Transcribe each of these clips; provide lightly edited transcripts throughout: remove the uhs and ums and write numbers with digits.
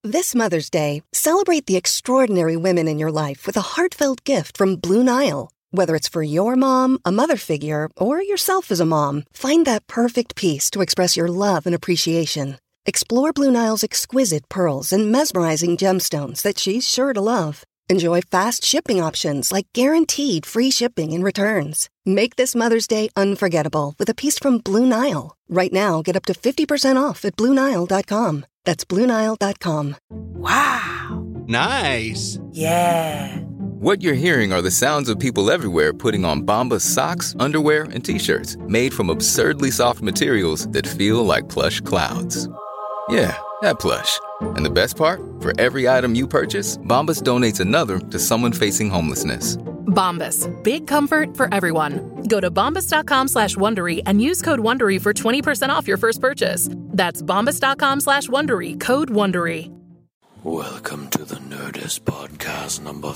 This Mother's Day, celebrate the extraordinary women in your life with a heartfelt gift from Blue Nile. Whether it's for your mom, a mother figure, or yourself as a mom, find that perfect piece to express your love and appreciation. Explore Blue Nile's exquisite pearls and mesmerizing gemstones that she's sure to love. Enjoy fast shipping options like guaranteed free shipping and returns. Make this Mother's Day unforgettable with a piece from Blue Nile. Right now, get up to 50% off at BlueNile.com. That's BlueNile.com. Wow. Nice. Yeah. What you're hearing are the sounds of people everywhere putting on Bombas socks, underwear, and T-shirts made from absurdly soft materials that feel like plush clouds. Yeah, that plush. And the best part? For every item you purchase, Bombas donates another to someone facing homelessness. Bombas. Big comfort for everyone. Go to bombas.com/Wondery and use code Wondery for 20% off your first purchase. That's bombas.com/Wondery. Code Wondery. Welcome to the Nerdist Podcast number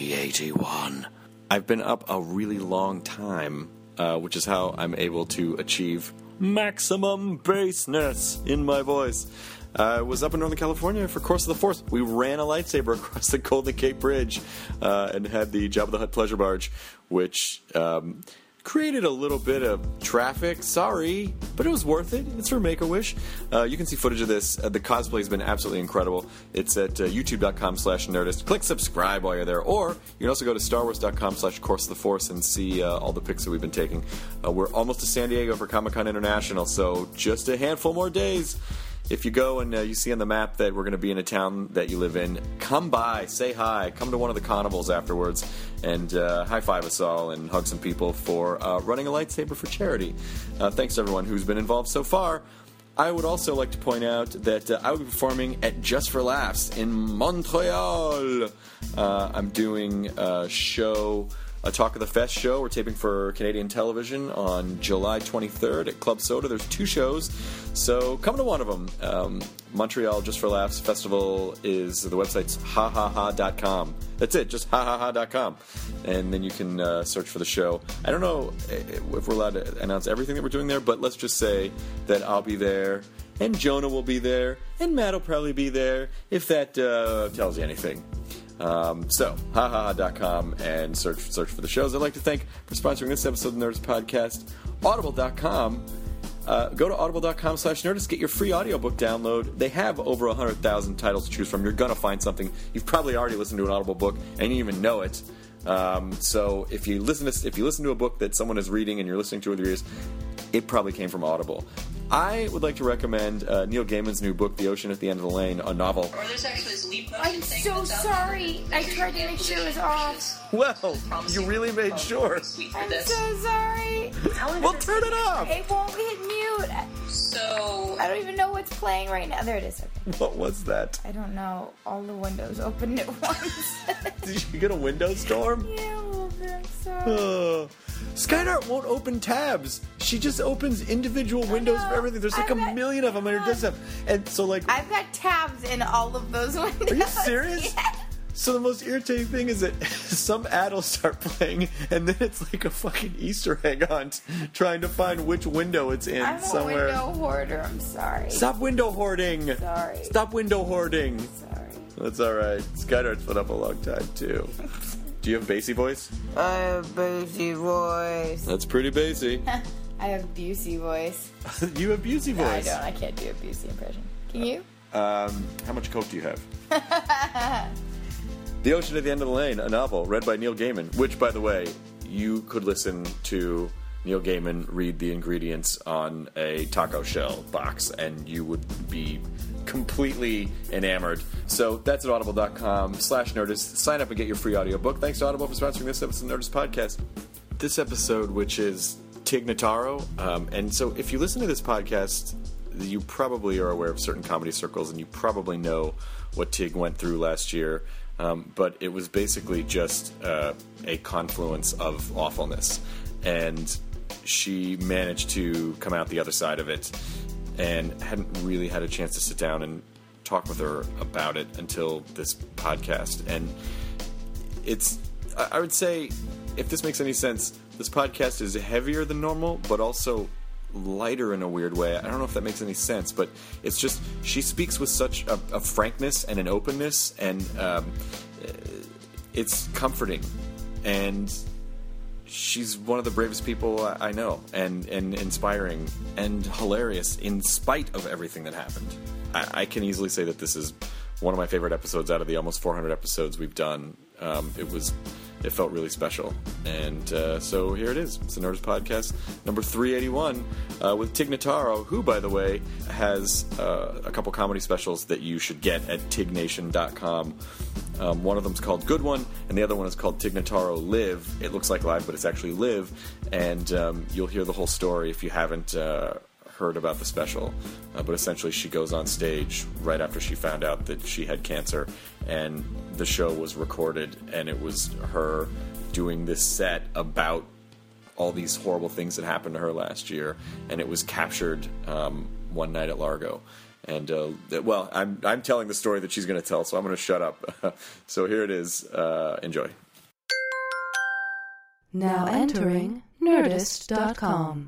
381. I've been up a really long time, which is how I'm able to achieve maximum bassness in my voice. I was up in Northern California for Course of the Force. We ran a lightsaber across the Golden Gate Bridge and had the Jabba the Hutt pleasure barge, which created a little bit of traffic. Sorry, but it was worth it. It's for Make-A-Wish. You can see footage of this. The cosplay has been absolutely incredible. It's at youtube.com/Nerdist. Click subscribe while you're there. Or you can also go to starwars.com/Course of the Force and see all the pics that we've been taking. We're almost to San Diego for Comic-Con International, so just a handful more days. If you go and you see on the map that we're going to be in a town that you live in, come by, say hi, come to one of the carnivals afterwards, and high-five us all and hug some people for running a lightsaber for charity. Thanks to everyone who's been involved so far. I would also like to point out that I will be performing at Just for Laughs in Montreal. I'm doing a show, a Talk of the Fest show. We're taping for Canadian television on July 23rd at Club Soda. There's 2 shows, so come to one of them. Montreal Just for Laughs Festival is, the website's hahaha.com. That's it, just hahaha.com. And then you can search for the show. I don't know if we're allowed to announce everything that we're doing there, but let's just say that I'll be there, and Jonah will be there, and Matt will probably be there, if that tells you anything. So, hahaha.com and search for the shows. I'd like to thank for sponsoring this episode of the Nerdist Podcast, Audible.com. Go to audible.com/Nerdist, get your free audiobook download. They have over 100,000 titles to choose from. You're going to find something. You've probably already listened to an Audible book and you didn't even know it. So if you listen to a book that someone is reading and you're listening to it with your ears, it probably came from Audible. I would like to recommend Neil Gaiman's new book, The Ocean at the End of the Lane, a novel. Or there's actually this leap I'm so sorry. I tried to make sure it was off. Well, you really made sure. I'm so sorry. Well, turn it off. It won't hit mute. So I don't even know what's playing right now. There it is. Okay. What was that? I don't know. All the windows opened at once. Did you get a window storm? Yeah, a little bit. I'm sorry. Skydart won't open tabs. She just opens individual windows for everything. There's like a million of them on her desktop. And so, like, I've got tabs in all of those windows. Are you serious? Yes. So the most irritating thing is that some ad will start playing, and then it's like a fucking Easter egg hunt trying to find which window it's in I'm somewhere. I'm a window hoarder. I'm sorry. Stop window hoarding. Sorry. Stop window hoarding. Sorry. That's all right. Skydart's been up a long time too. Do you have bassy voice? I have bassy voice. That's pretty bassy. I have Busey voice. You have Busey voice. No, I don't. I can't do a Busey impression. Can you? How much coke do you have? The Ocean at the End of the Lane, a novel read by Neil Gaiman, which, by the way, you could listen to Neil Gaiman read the ingredients on a taco shell box, and you would be completely enamored. So that's at audible.com/Nerdist. Sign up and get your free audiobook. Thanks to Audible for sponsoring this episode of Nerdist Podcast. This episode, which is Tig Notaro, and so if you listen to this podcast, you probably are aware of certain comedy circles, and you probably know what Tig went through last year. But it was basically just a confluence of awfulness. And she managed to come out the other side of it and hadn't really had a chance to sit down and talk with her about it until this podcast. And I would say, if this makes any sense, this podcast is heavier than normal, but also lighter in a weird way. I don't know if that makes any sense, but it's just she speaks with such a frankness and an openness, and it's comforting. And she's one of the bravest people I know, and inspiring and hilarious in spite of everything that happened. I can easily say that this is one of my favorite episodes out of the almost 400 episodes we've done. It felt really special. And so here it is. It's the Nerdist Podcast, number 381, with Tig Notaro, who, by the way, has a couple comedy specials that you should get at tignation.com. One of them's called Good One, and the other one is called Tig Notaro Live. It looks like live, but it's actually live. And you'll hear the whole story if you haven't heard about the special. But essentially, she goes on stage right after she found out that she had cancer, and the show was recorded, and it was her doing this set about all these horrible things that happened to her last year, and it was captured one night at Largo. And, well, I'm telling the story that she's going to tell, so I'm going to shut up. So here it is. Enjoy. Now entering Nerdist.com.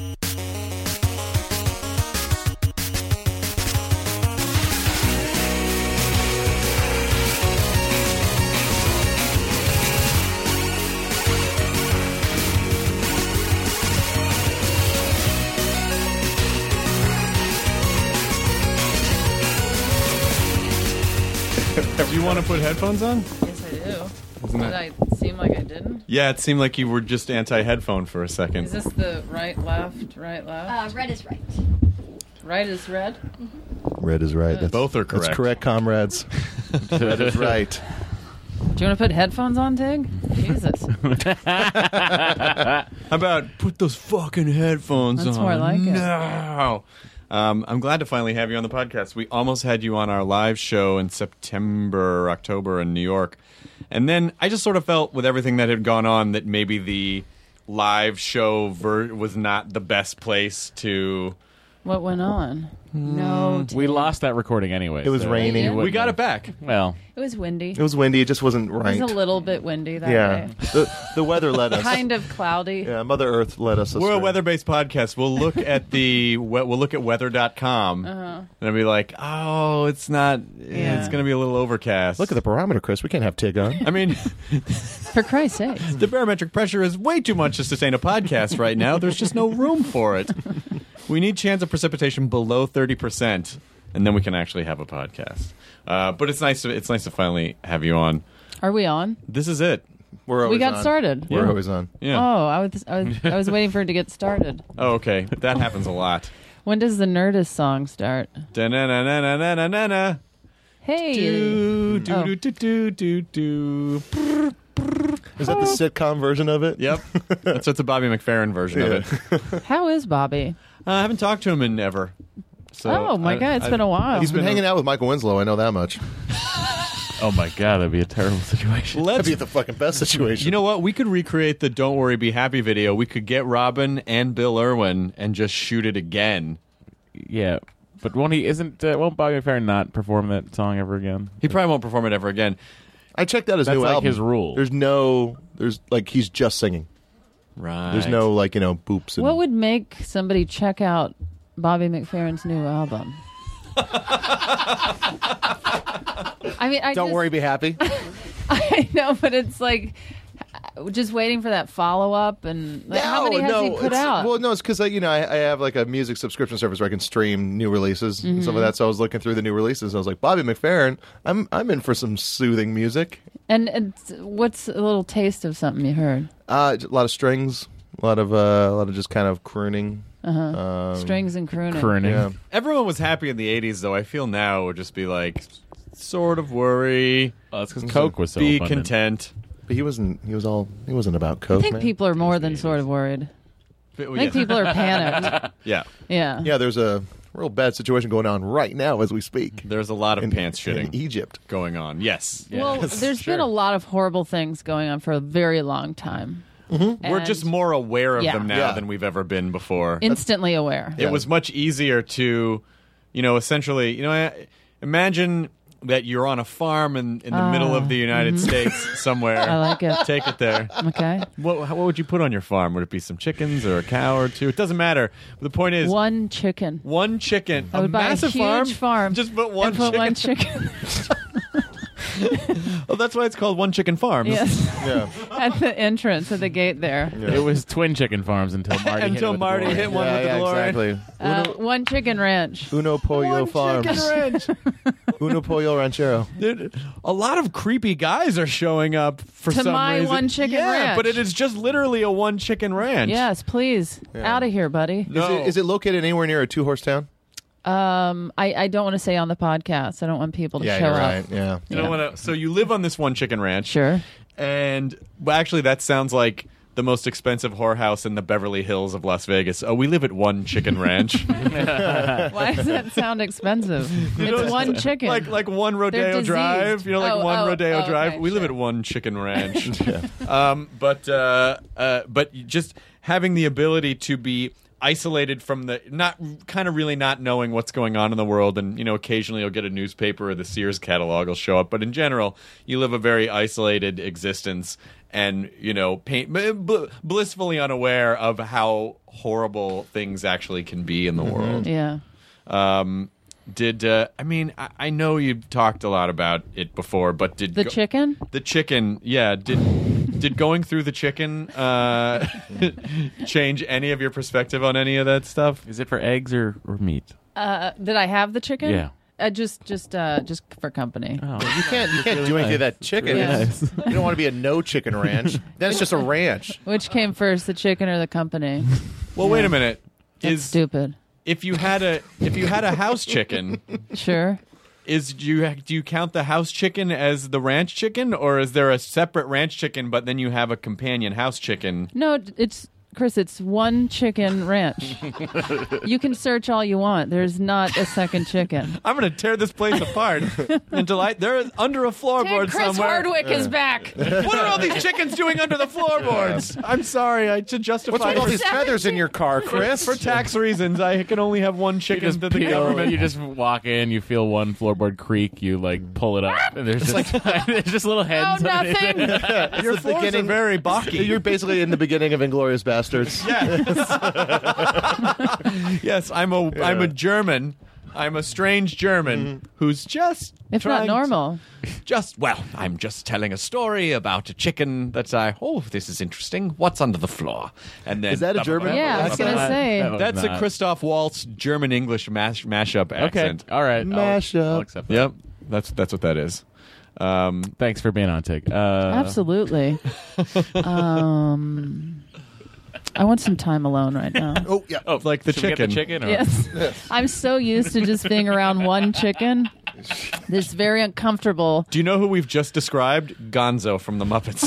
Do you want to put headphones on? Yes, I do. Did I seem like I didn't? Yeah, it seemed like you were just anti-headphone for a second. Is this the right, left, right, left? Red is right. Right is red? Mm-hmm. Red is right. That's, both are correct. That's correct, comrades. Red is right. Do you want to put headphones on, Tig? Jesus. How about put those fucking headphones on? That's more like it. No. I'm glad to finally have you on the podcast. We almost had you on our live show in September, October in New York. And then I just sort of felt with everything that had gone on that maybe the live show was not the best place to... What went on? No. We lost that recording anyway. It was raining. We got it back. Well, it was windy. It was windy. It just wasn't right. It was a little bit windy that day. The weather led us. Kind of cloudy. Yeah, Mother Earth led us astray. We're a weather-based podcast. We'll look at weather.com and I'll be like, oh, it's not. Yeah. It's going to be a little overcast. Look at the barometer, Chris. We can't have Tig on. I mean, for Christ's sake, the barometric pressure is way too much to sustain a podcast right now. There's just no room for it. We need chance of precipitation below 30%, and then we can actually have a podcast. But it's nice to finally have you on. Are we on? This is it. We got started. We're always on. Yeah. Oh, I was waiting for it to get started. Oh, okay. That happens a lot. When does the Nerdist song start? Da-na-na-na-na-na-na-na. Hey. Do. Is that the sitcom version of it? Yep. That's the Bobby McFerrin version of it. How is Bobby? I haven't talked to him in ever. So oh, my God. It's been a while. He's been hanging out with Michael Winslow. I know that much. oh my God, that'd be a terrible situation. That'd be the fucking best situation. You know what? We could recreate the Don't Worry, Be Happy video. We could get Robin and Bill Irwin and just shoot it again. Yeah. But won't Bobby McFerrin not perform that song ever again? He probably won't perform it ever again. I checked out his new like album. His rule. There's he's just singing. Right. There's no boops. And... What would make somebody check out Bobby McFerrin's new album? I mean, Don't worry, be happy. I know, but it's like just waiting for that follow up, and how many has he put out? Well, no, it's because I have like a music subscription service where I can stream new releases and stuff like that. So I was looking through the new releases. And I was like, Bobby McFerrin, I'm in for some soothing music. And what's a little taste of something you heard? A lot of strings, a lot of just kind of crooning. Strings and crooning. Yeah. Everyone was happy in the 80s, though. I feel now it would just be like, sort of worry. That's because Coke was so be abundant. content. But he wasn't about Coke. I think man. people are more than sort of worried. I think people are panicked. Yeah. Yeah. Yeah, there's a real bad situation going on right now as we speak. There's a lot of pants shitting in Egypt going on. Yes. Well, there's been a lot of horrible things going on for a very long time. Mm-hmm. We're just more aware of them now Yeah. than we've ever been before. Instantly aware. It was much easier to, essentially, imagine that you're on a farm in the middle of the United States somewhere. I like it. Take it there. Okay. What would you put on your farm? Would it be some chickens or a cow or two? It doesn't matter. But the point is, one chicken. One chicken. I would buy massive a huge farm. Just put one and put chicken. one chicken. Well, that's why it's called One Chicken Farms. Yes. Yeah. At the entrance at the gate there. Yeah. It was twin chicken farms until Marty Until Marty hit one with the DeLorean. Exactly. One chicken ranch. Uno Pollo Farms. Chicken ranch. Uno Pollo Ranchero. Dude, a lot of creepy guys are showing up for To some my reason. one chicken ranch. But it is just literally a one chicken ranch. Yes, please. Yeah. Out of here, buddy. No. Is it located anywhere near a 2-horse town? I don't want to say on the podcast. I don't want people to Yeah, show you're up. right. Yeah. You don't want to. So you live on this one chicken ranch. Sure. And well, actually, that sounds like the most expensive whorehouse in the Beverly Hills of Las Vegas. Oh, we live at One Chicken Ranch. Why does that sound expensive? It's one chicken. like One They're Rodeo diseased. Drive. You know, like One Rodeo Drive. Okay, We live sure. at One Chicken Ranch. But just having the ability to be isolated from the really not knowing what's going on in the world, and occasionally you'll get a newspaper or the Sears catalog will show up, but in general you live a very isolated existence, and blissfully unaware of how horrible things actually can be in the world. Yeah. I know you've talked a lot about it before, but did The chicken? The chicken, yeah. Did going through the chicken change any of your perspective on any of that stuff? Is it for eggs or meat? Did I have the chicken? Yeah. Just for company. Oh, You can't do anything to that chicken. Yeah. nice. You don't want to be a no chicken ranch. Then it's just a ranch. Which came first, the chicken or the company? Well, wait a minute. That's stupid. If you had a house chicken, Sure. do you count the house chicken as the ranch chicken, or is there a separate ranch chicken but then you have a companion house chicken? No, Chris, it's one chicken ranch. You can search all you want. There's not a second chicken. I'm going to tear this place apart until they're under a floorboard Chris somewhere. Hardwick is back. What are all these chickens doing under the floorboards? I'm sorry, to justify What's with all these feathers in your car, Chris? for tax reasons, I can only have one chicken to the government. You just walk in, you feel one floorboard creak, you pull it up, and there's just there's just little heads. Oh, nothing. Your floors are very balky. You're basically in the beginning of Inglourious Bastards. Yes, I'm a German. I'm a strange German who's just If not normal. I'm just telling a story about a chicken that this is interesting. What's under the floor? And then Is that a German? Yeah, I was going to say. That's a Christoph Waltz German English mashup accent. Okay, all right. Mashup. I'll accept that. Yep, that's what that is. Thanks for being on, Tig. Absolutely. I want some time alone right now. Oh, yeah. Oh, like the Should we get chicken. the chicken? Or? Yes. I'm so used to just being around one chicken. This very uncomfortable. Do you know who we've just described? Gonzo from the Muppets.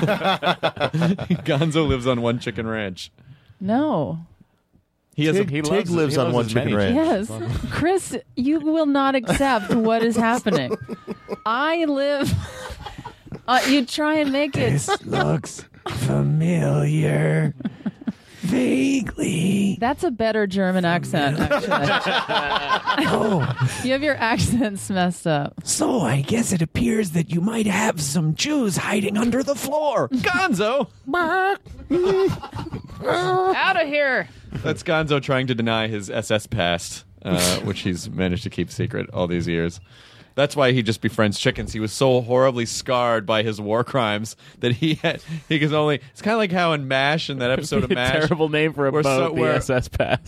Gonzo lives on One Chicken Ranch. No. Tig lives on One Chicken Ranch. Yes. Chris, you will not accept what is happening. I live... you try and make it... Looks familiar. Vaguely. That's a better German accent, actually. You have your accents messed up. So I guess it appears that you might have some Jews hiding under the floor. Gonzo! Out of here! That's Gonzo trying to deny his SS past, which he's managed to keep secret all these years. That's why he just befriends chickens. He was so horribly scarred by his war crimes that he could only... It's kind of like how in MASH, in that episode of MASH... Terrible name for a boat, the SS Pass.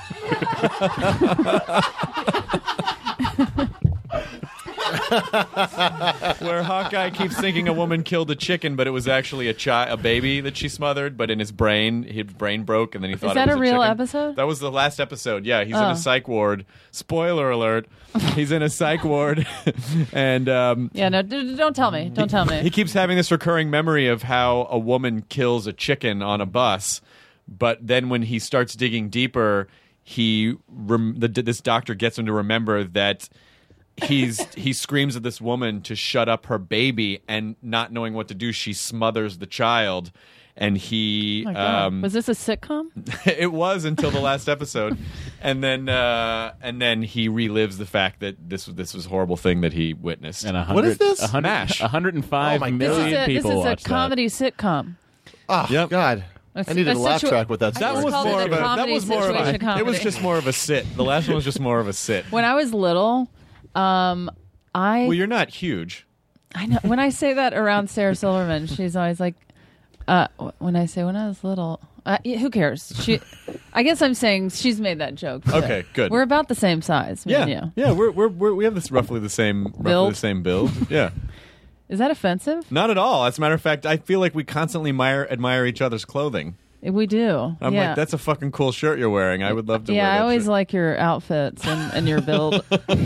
where Hawkeye keeps thinking a woman killed a chicken, but it was actually a baby that she smothered, but in his brain broke, and then he thought it was a chicken. Is that a real episode? That was the last episode. Yeah, he's in a psych ward. Spoiler alert. He's in a psych ward. And yeah, no, don't tell me. Don't tell me. He keeps having this recurring memory of how a woman kills a chicken on a bus, but then when he starts digging deeper, this doctor gets him to remember that he screams at this woman to shut up her baby, and not knowing what to do, she smothers the child. and he Oh my God. Was this a sitcom? it was until the last episode, and then he relives the fact that this was a horrible thing that he witnessed. And What is this? 105 million people This is a watched comedy sitcom. Oh, Yep. God. I needed a laugh track with that. That It's was called more a of a. That comedy was more of situation a. comedy. It was just more of a sit. The last one was just more of a sit. When I was little, Well, you're not huge. I know when I say that around Sarah Silverman, she's always like, when I say when I was little, who cares? I guess I'm saying she's made that joke. but Okay, good. We're about the same size. me and you. Yeah. We have this roughly the same build. Yeah. Is that offensive? Not at all. As a matter of fact, I feel like we constantly admire each other's clothing. We do. I'm like, that's a fucking cool shirt you're wearing. I would love to wear that I always shirt. like your outfits and your build.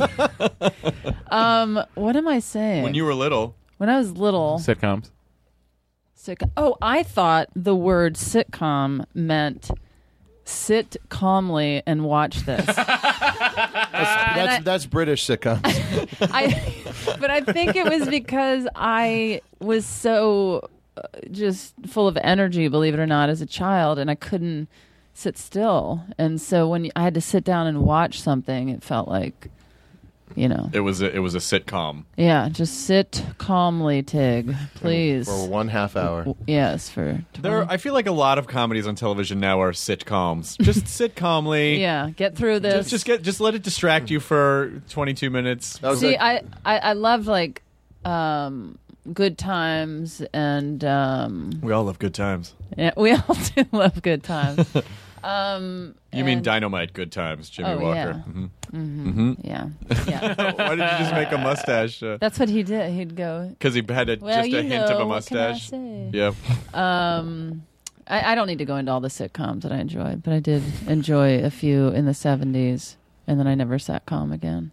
What am I saying? When you were little. When I was little. Sitcoms. Oh, I thought the word sitcom meant sit calmly and watch this. That's British sitcoms. But I think it was because I was so just full of energy, believe it or not, as a child, and I couldn't sit still. And so when I had to sit down and watch something, it felt like, it was a sitcom. Yeah, just sit calmly, Tig, please. For 1/2 hour. Yes, for 20. I feel like a lot of comedies on television now are sitcoms. Just sit calmly. Yeah, get through this. Just let it distract you for 22 minutes. See, I love like Good Times and we all love Good Times. Yeah, we all do love Good Times. You mean Dynamite Good Times, Jimmy Walker? Yeah. Why did you just make a mustache? That's what he did. He'd go because he had just a hint of a mustache. What can I say? Yeah. I don't need to go into all the sitcoms that I enjoyed, but I did enjoy a few in the 70s, and then I never sat calm again.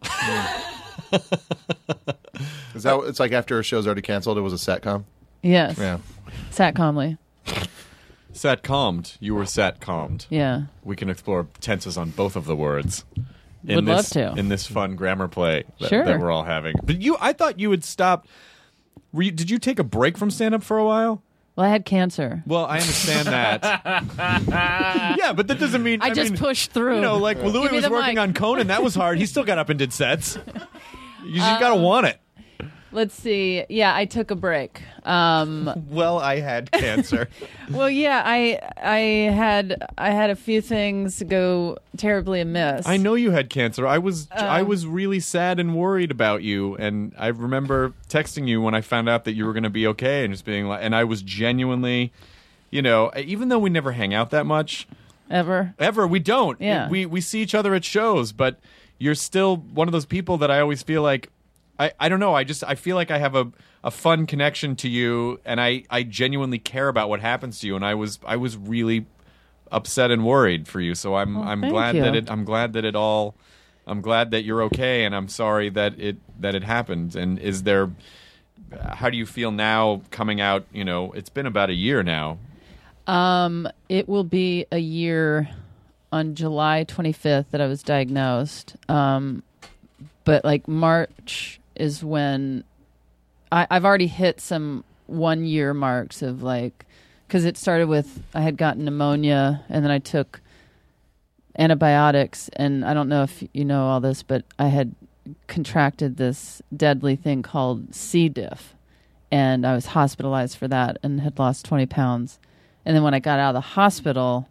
Is that it's like after a show's already canceled, it was a satcom? Yes. Yeah. Sat calmly. Sat calmed. You were sat calmed. Yeah. We can explore tenses on both of the words. Would love to. In this fun grammar play that Sure. we're all having. But I thought you had stopped. Did you take a break from stand-up for a while? Well, I had cancer. Well, I understand that. Yeah, but that doesn't mean... I just pushed through. Like when Louis was working on Conan, that was hard. He still got up and did sets. You just got to want it. Let's see. Yeah, I took a break. Well, I had cancer. Well, yeah, I had a few things go terribly amiss. I know you had cancer. I was really sad and worried about you, and I remember texting you when I found out that you were going to be okay, and just being like, and I was genuinely, even though we never hang out that much, ever we don't. Yeah, we see each other at shows, but you're still one of those people that I always feel like. I don't know. I feel like I have a fun connection to you, and I genuinely care about what happens to you. And I was really upset and worried for you. So I'm glad I'm glad that you're okay, and I'm sorry that it happened. And how do you feel now coming out? It's been about a year now. It will be a year on July 25th that I was diagnosed. But like March is when I've already hit some 1 year marks of like, because it started with I had gotten pneumonia and then I took antibiotics, and I don't know if you know all this, but I had contracted this deadly thing called C. diff, and I was hospitalized for that and had lost 20 pounds. And then when I got out of the hospital,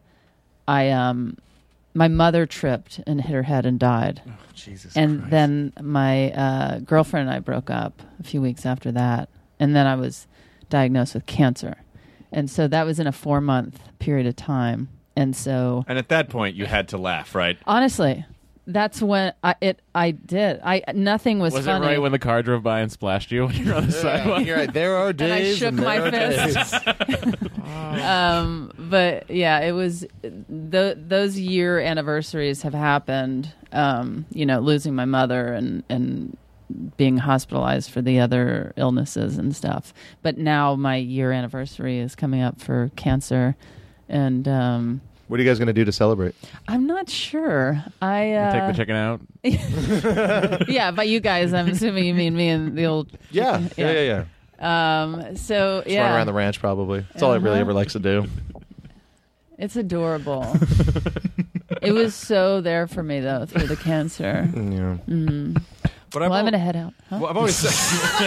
my mother tripped and hit her head and died. Oh, Jesus and Christ. Then my girlfriend and I broke up a few weeks after that. And then I was diagnosed with cancer. And so that was in a 4-month period of time. And at that point, you had to laugh, right? Honestly, that's when I did. Nothing was funny. Was it right when the car drove by and splashed you when you were on the sidewalk? You're right. There are days. And I shook my fist. But yeah, it was those year anniversaries have happened. Losing my mother and being hospitalized for the other illnesses and stuff. But now my year anniversary is coming up for cancer, and what are you guys going to do to celebrate? I'm not sure. Take the chicken out. Yeah, by you guys, I'm assuming you mean me and the old. Yeah. So Just yeah, run around the ranch probably. That's all he really ever likes to do. it's adorable. It was so there for me though through the cancer. Yeah. But I'm gonna head out. Huh? Well, I've always said.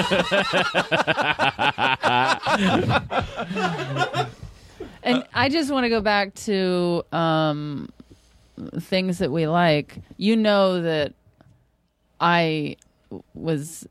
And I just want to go back to things that we like. You know that I was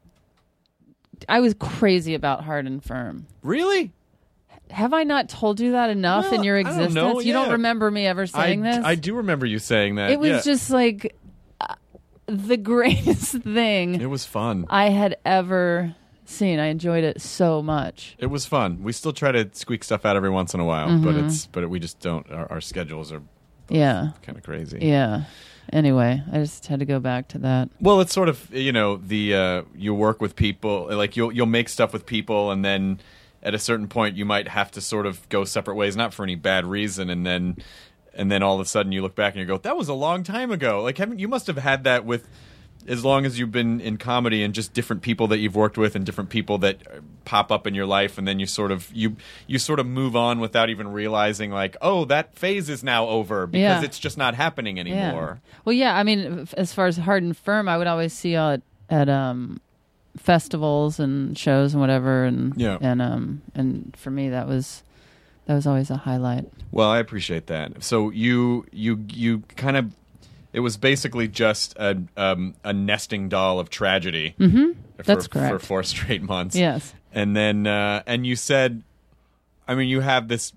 crazy about Hard and Firm. Really? Have I not told you that enough Well, in your I don't existence? know, You don't yeah. remember me ever saying this? I do remember you saying that. It was yeah. just like the greatest thing It was fun. I had ever seen. I enjoyed it so much. It was fun. We still try to squeak stuff out every once in a while, but we just don't. Our schedules are Yeah. kind of crazy. Yeah. Anyway, I just had to go back to that. Well, it's sort of the you work with people, like you'll make stuff with people, and then at a certain point you might have to sort of go separate ways, not for any bad reason, and then all of a sudden you look back and you go, that was a long time ago. Like you must have had that with as long as you've been in comedy, and just different people that you've worked with and different people that pop up in your life, and then you sort of move on without even realizing, like, oh, that phase is now over because it's just not happening anymore. Yeah. Well, yeah, I mean, as far as Hard and Firm, I would always see y'all at festivals and shows and whatever, and and for me that was always a highlight. Well, I appreciate that. So you kind of, it was basically just a nesting doll of tragedy. Mm-hmm. That's correct. For 4 straight months. Yes. And then and you said, I mean, you have this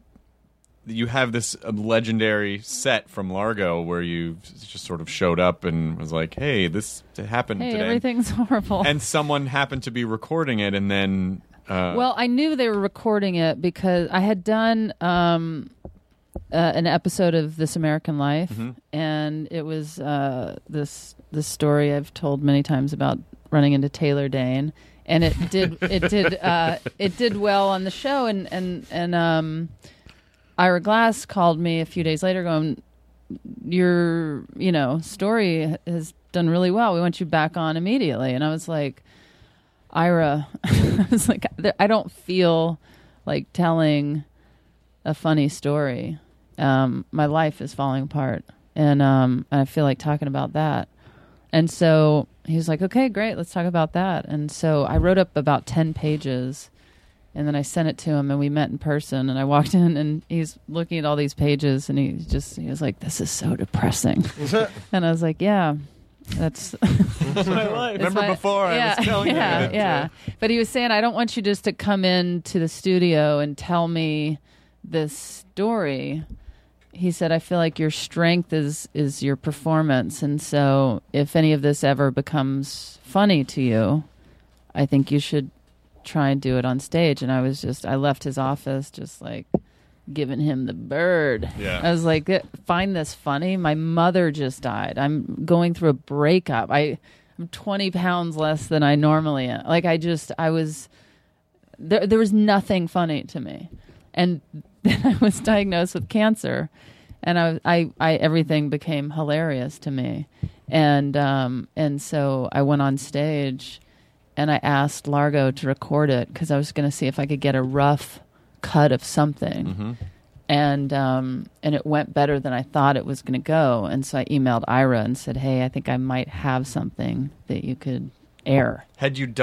legendary set from Largo where you just sort of showed up and was like, hey, this happened Hey, today. everything's horrible. And someone happened to be recording it, and then well, I knew they were recording it because I had done an episode of This American Life, and it was this story I've told many times about running into Taylor Dane, and it did well on the show, and Ira Glass called me a few days later going, your story has done really well, we want you back on immediately. And I was like, Ira, I was like, I don't feel like telling a funny story. My life is falling apart, and I feel like talking about that. And so he was like, okay, great, let's talk about that. And so I wrote up about 10 pages, and then I sent it to him, and we met in person, and I walked in, and he's looking at all these pages, and he was like, this is so depressing. And I was like, yeah, that's my life. Remember before I was telling you. Yeah. But he was saying, I don't want you just to come into the studio and tell me this story. He said, I feel like your strength is your performance. And so if any of this ever becomes funny to you, I think you should try and do it on stage. And I left his office just like giving him the bird. Yeah. I was like, find this funny. My mother just died. I'm going through a breakup. I'm 20 pounds less than I normally am. Like I was, there was nothing funny to me. And then I was diagnosed with cancer, and I everything became hilarious to me. And so I went on stage, and I asked Largo to record it because I was going to see if I could get a rough cut of something. And it went better than I thought it was going to go. And so I emailed Ira and said, hey, I think I might have something that you could air. Had you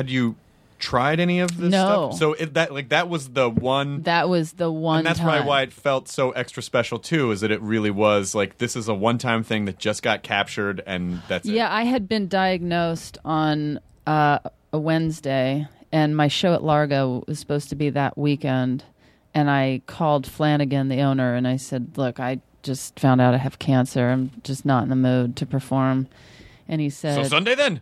tried any of this No. stuff? So that was the one. That was the one. And that's time. probably why it felt so extra special too. Is that it really was like, this is a one-time thing that just got captured, and that's it. Yeah, I had been diagnosed on a Wednesday, and my show at Largo was supposed to be that weekend. And I called Flanagan, the owner, and I said, "Look, I just found out I have cancer. I'm just not in the mood to perform." And he said, "So Sunday then."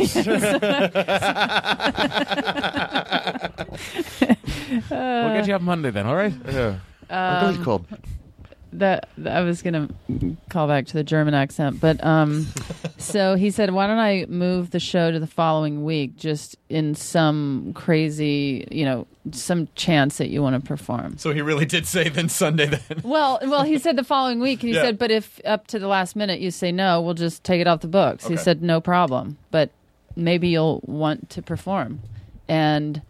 We'll get you up Monday then, all right? Yeah. What was it called? That I was gonna call back to the German accent, but so he said, "Why don't I move the show to the following week, just in some crazy, some chance that you want to perform?" So he really did say then Sunday then. Well, he said the following week, and he said, "But if up to the last minute you say no, we'll just take it off the books." He said, "No problem, but maybe you'll want to perform." And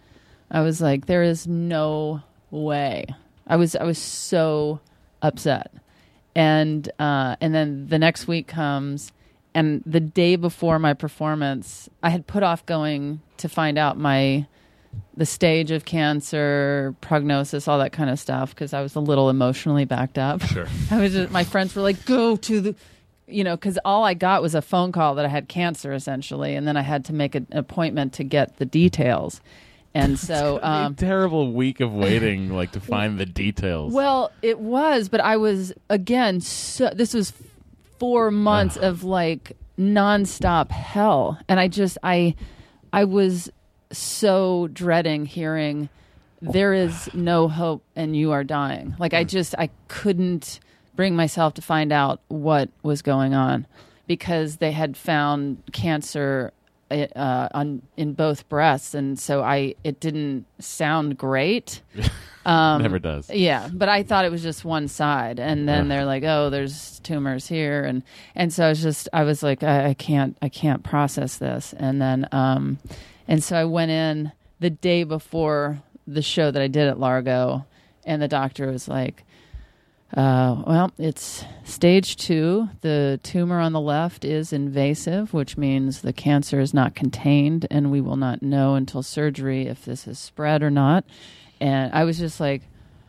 I was like, there is no way. I was so upset. And then the next week comes, and the day before my performance, I had put off going to find out the stage of cancer, prognosis, all that kind of stuff, because I was a little emotionally backed up. Sure. My friends were like, go to the, because all I got was a phone call that I had cancer, essentially, and then I had to make an appointment to get the details. And so, terrible week of waiting, like to find the details. Well, it was, but I was again. This was 4 months of like nonstop hell, and I was so dreading hearing there is no hope and you are dying. Like I couldn't bring myself to find out what was going on, because they had found cancer in both breasts, and so it didn't sound great. Never does. Yeah, but I thought it was just one side, and then they're like, "Oh, there's tumors here," and so I was like, I can't process this, and then and so I went in the day before the show that I did at Largo, and the doctor was like, well, it's stage 2. The tumor on the left is invasive, which means the cancer is not contained, and we will not know until surgery if this has spread or not. And I was just like,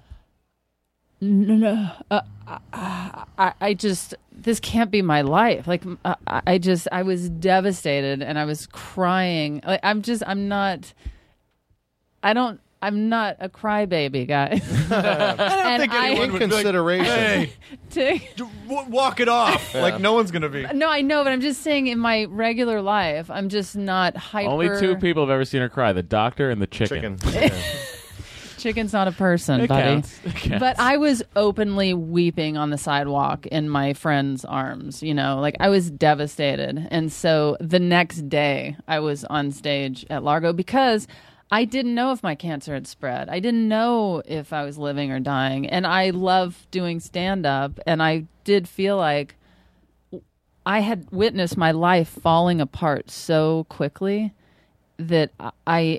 no, this can't be my life. Like, I was devastated, and I was crying. Like, I'm not a crybaby, guys. I don't think anyone would consideration. Hey, walk it off. Yeah. Like no one's gonna be. No, I know, but I'm just saying in my regular life, I'm just not hyper. Only 2 people have ever seen her cry: the doctor and the chicken. Chicken's not a person, buddy. It counts. But I was openly weeping on the sidewalk in my friend's arms, like I was devastated. And so the next day I was on stage at Largo because I didn't know if my cancer had spread. I didn't know if I was living or dying. And I love doing stand-up, and I did feel like I had witnessed my life falling apart so quickly that I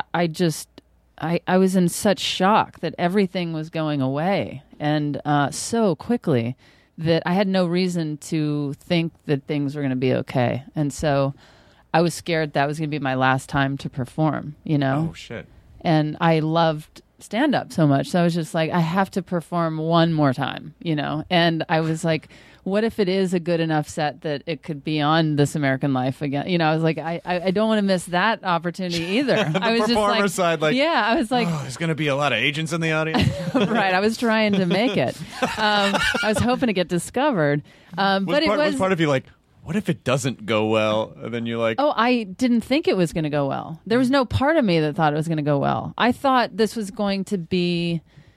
was in such shock that everything was going away, and so quickly that I had no reason to think that things were going to be okay. And so I was scared that was going to be my last time to perform, Oh, shit. And I loved stand-up so much. So I was just like, I have to perform one more time, And I was like, what if it is a good enough set that it could be on This American Life again? I was like, I don't want to miss that opportunity either. I was performer just side, like, yeah, I was like, there's going to be a lot of agents in the audience. Right. I was trying to make it. I was hoping to get discovered. Was part of you like, what if it doesn't go well? And then you're like, oh, I didn't think it was going to go well. There was no part of me that thought it was going to go well. I thought this was going to be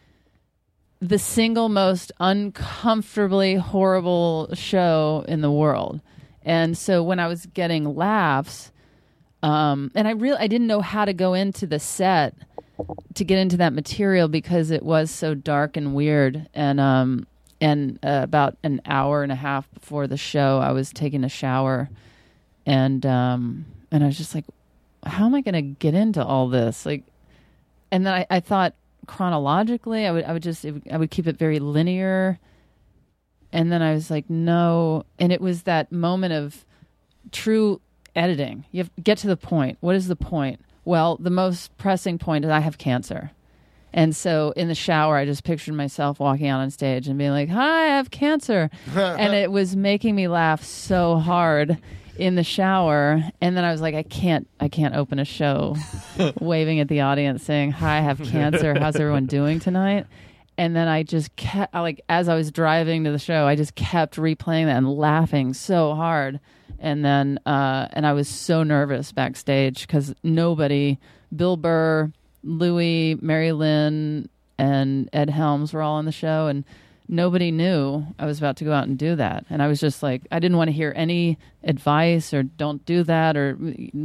the single most uncomfortably horrible show in the world. And so when I was getting laughs, and I didn't know how to go into the set to get into that material because it was so dark and weird. And about an hour and a half before the show, I was taking a shower, and I was just like, how am I going to get into all this? Like, and then I thought chronologically, I would keep it very linear, and then I was like, no. And it was that moment of true editing. You have to get to the point. What is the point? Well, the most pressing point is I have cancer. And so in the shower, I just pictured myself walking out on stage and being like, hi, I have cancer. And it was making me laugh so hard in the shower. And then I was like, I can't open a show waving at the audience saying, hi, I have cancer. How's everyone doing tonight? And then I just kept, as I was driving to the show, I just kept replaying that and laughing so hard. And then, and I was so nervous backstage because nobody, Bill Burr, Louis, Mary Lynn, and Ed Helms were all on the show, and nobody knew I was about to go out and do that. And I was just like, I didn't want to hear any advice or don't do that or,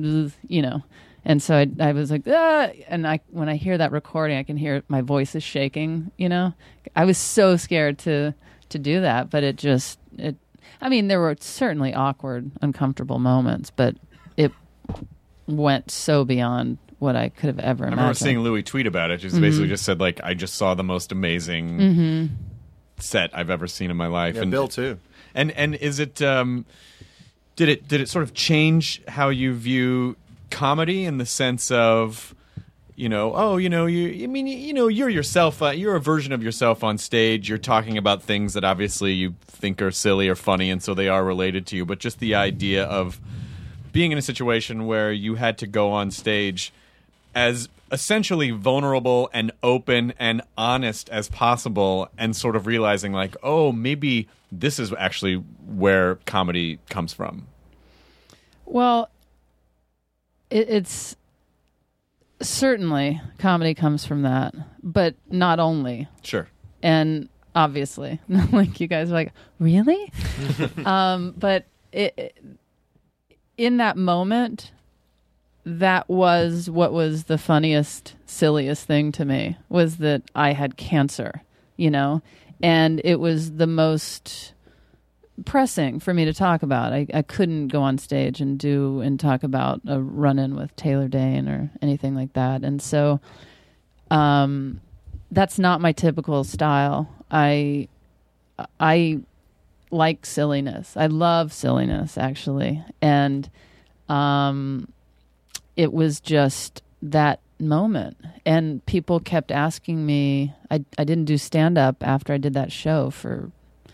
And so I was like, ah! And when I hear that recording, I can hear my voice is shaking, I was so scared to do that, but there were certainly awkward, uncomfortable moments, but it went so beyond what I could have ever imagined. I remember seeing Louis tweet about it. Just basically just said, like, I just saw the most amazing set I've ever seen in my life. Yeah, and Bill too. And is it did it sort of change how you view comedy in the sense of, you're yourself. You're a version of yourself on stage. You're talking about things that obviously you think are silly or funny, and so they are related to you. But just the idea of being in a situation where you had to go on stage as essentially vulnerable and open and honest as possible, and sort of realizing, like, oh, maybe this is actually where comedy comes from. Well, it's certainly comedy comes from that, but not only. Sure. And obviously, like, you guys are like, really? But in that moment, that was what was the funniest, silliest thing to me, was that I had cancer, and it was the most pressing for me to talk about. I couldn't go on stage and talk about a run-in with Taylor Dayne or anything like that. And so that's not my typical style. I like silliness. I love silliness, actually. And it was just that moment. And people kept asking me, I didn't do stand-up after I did that show for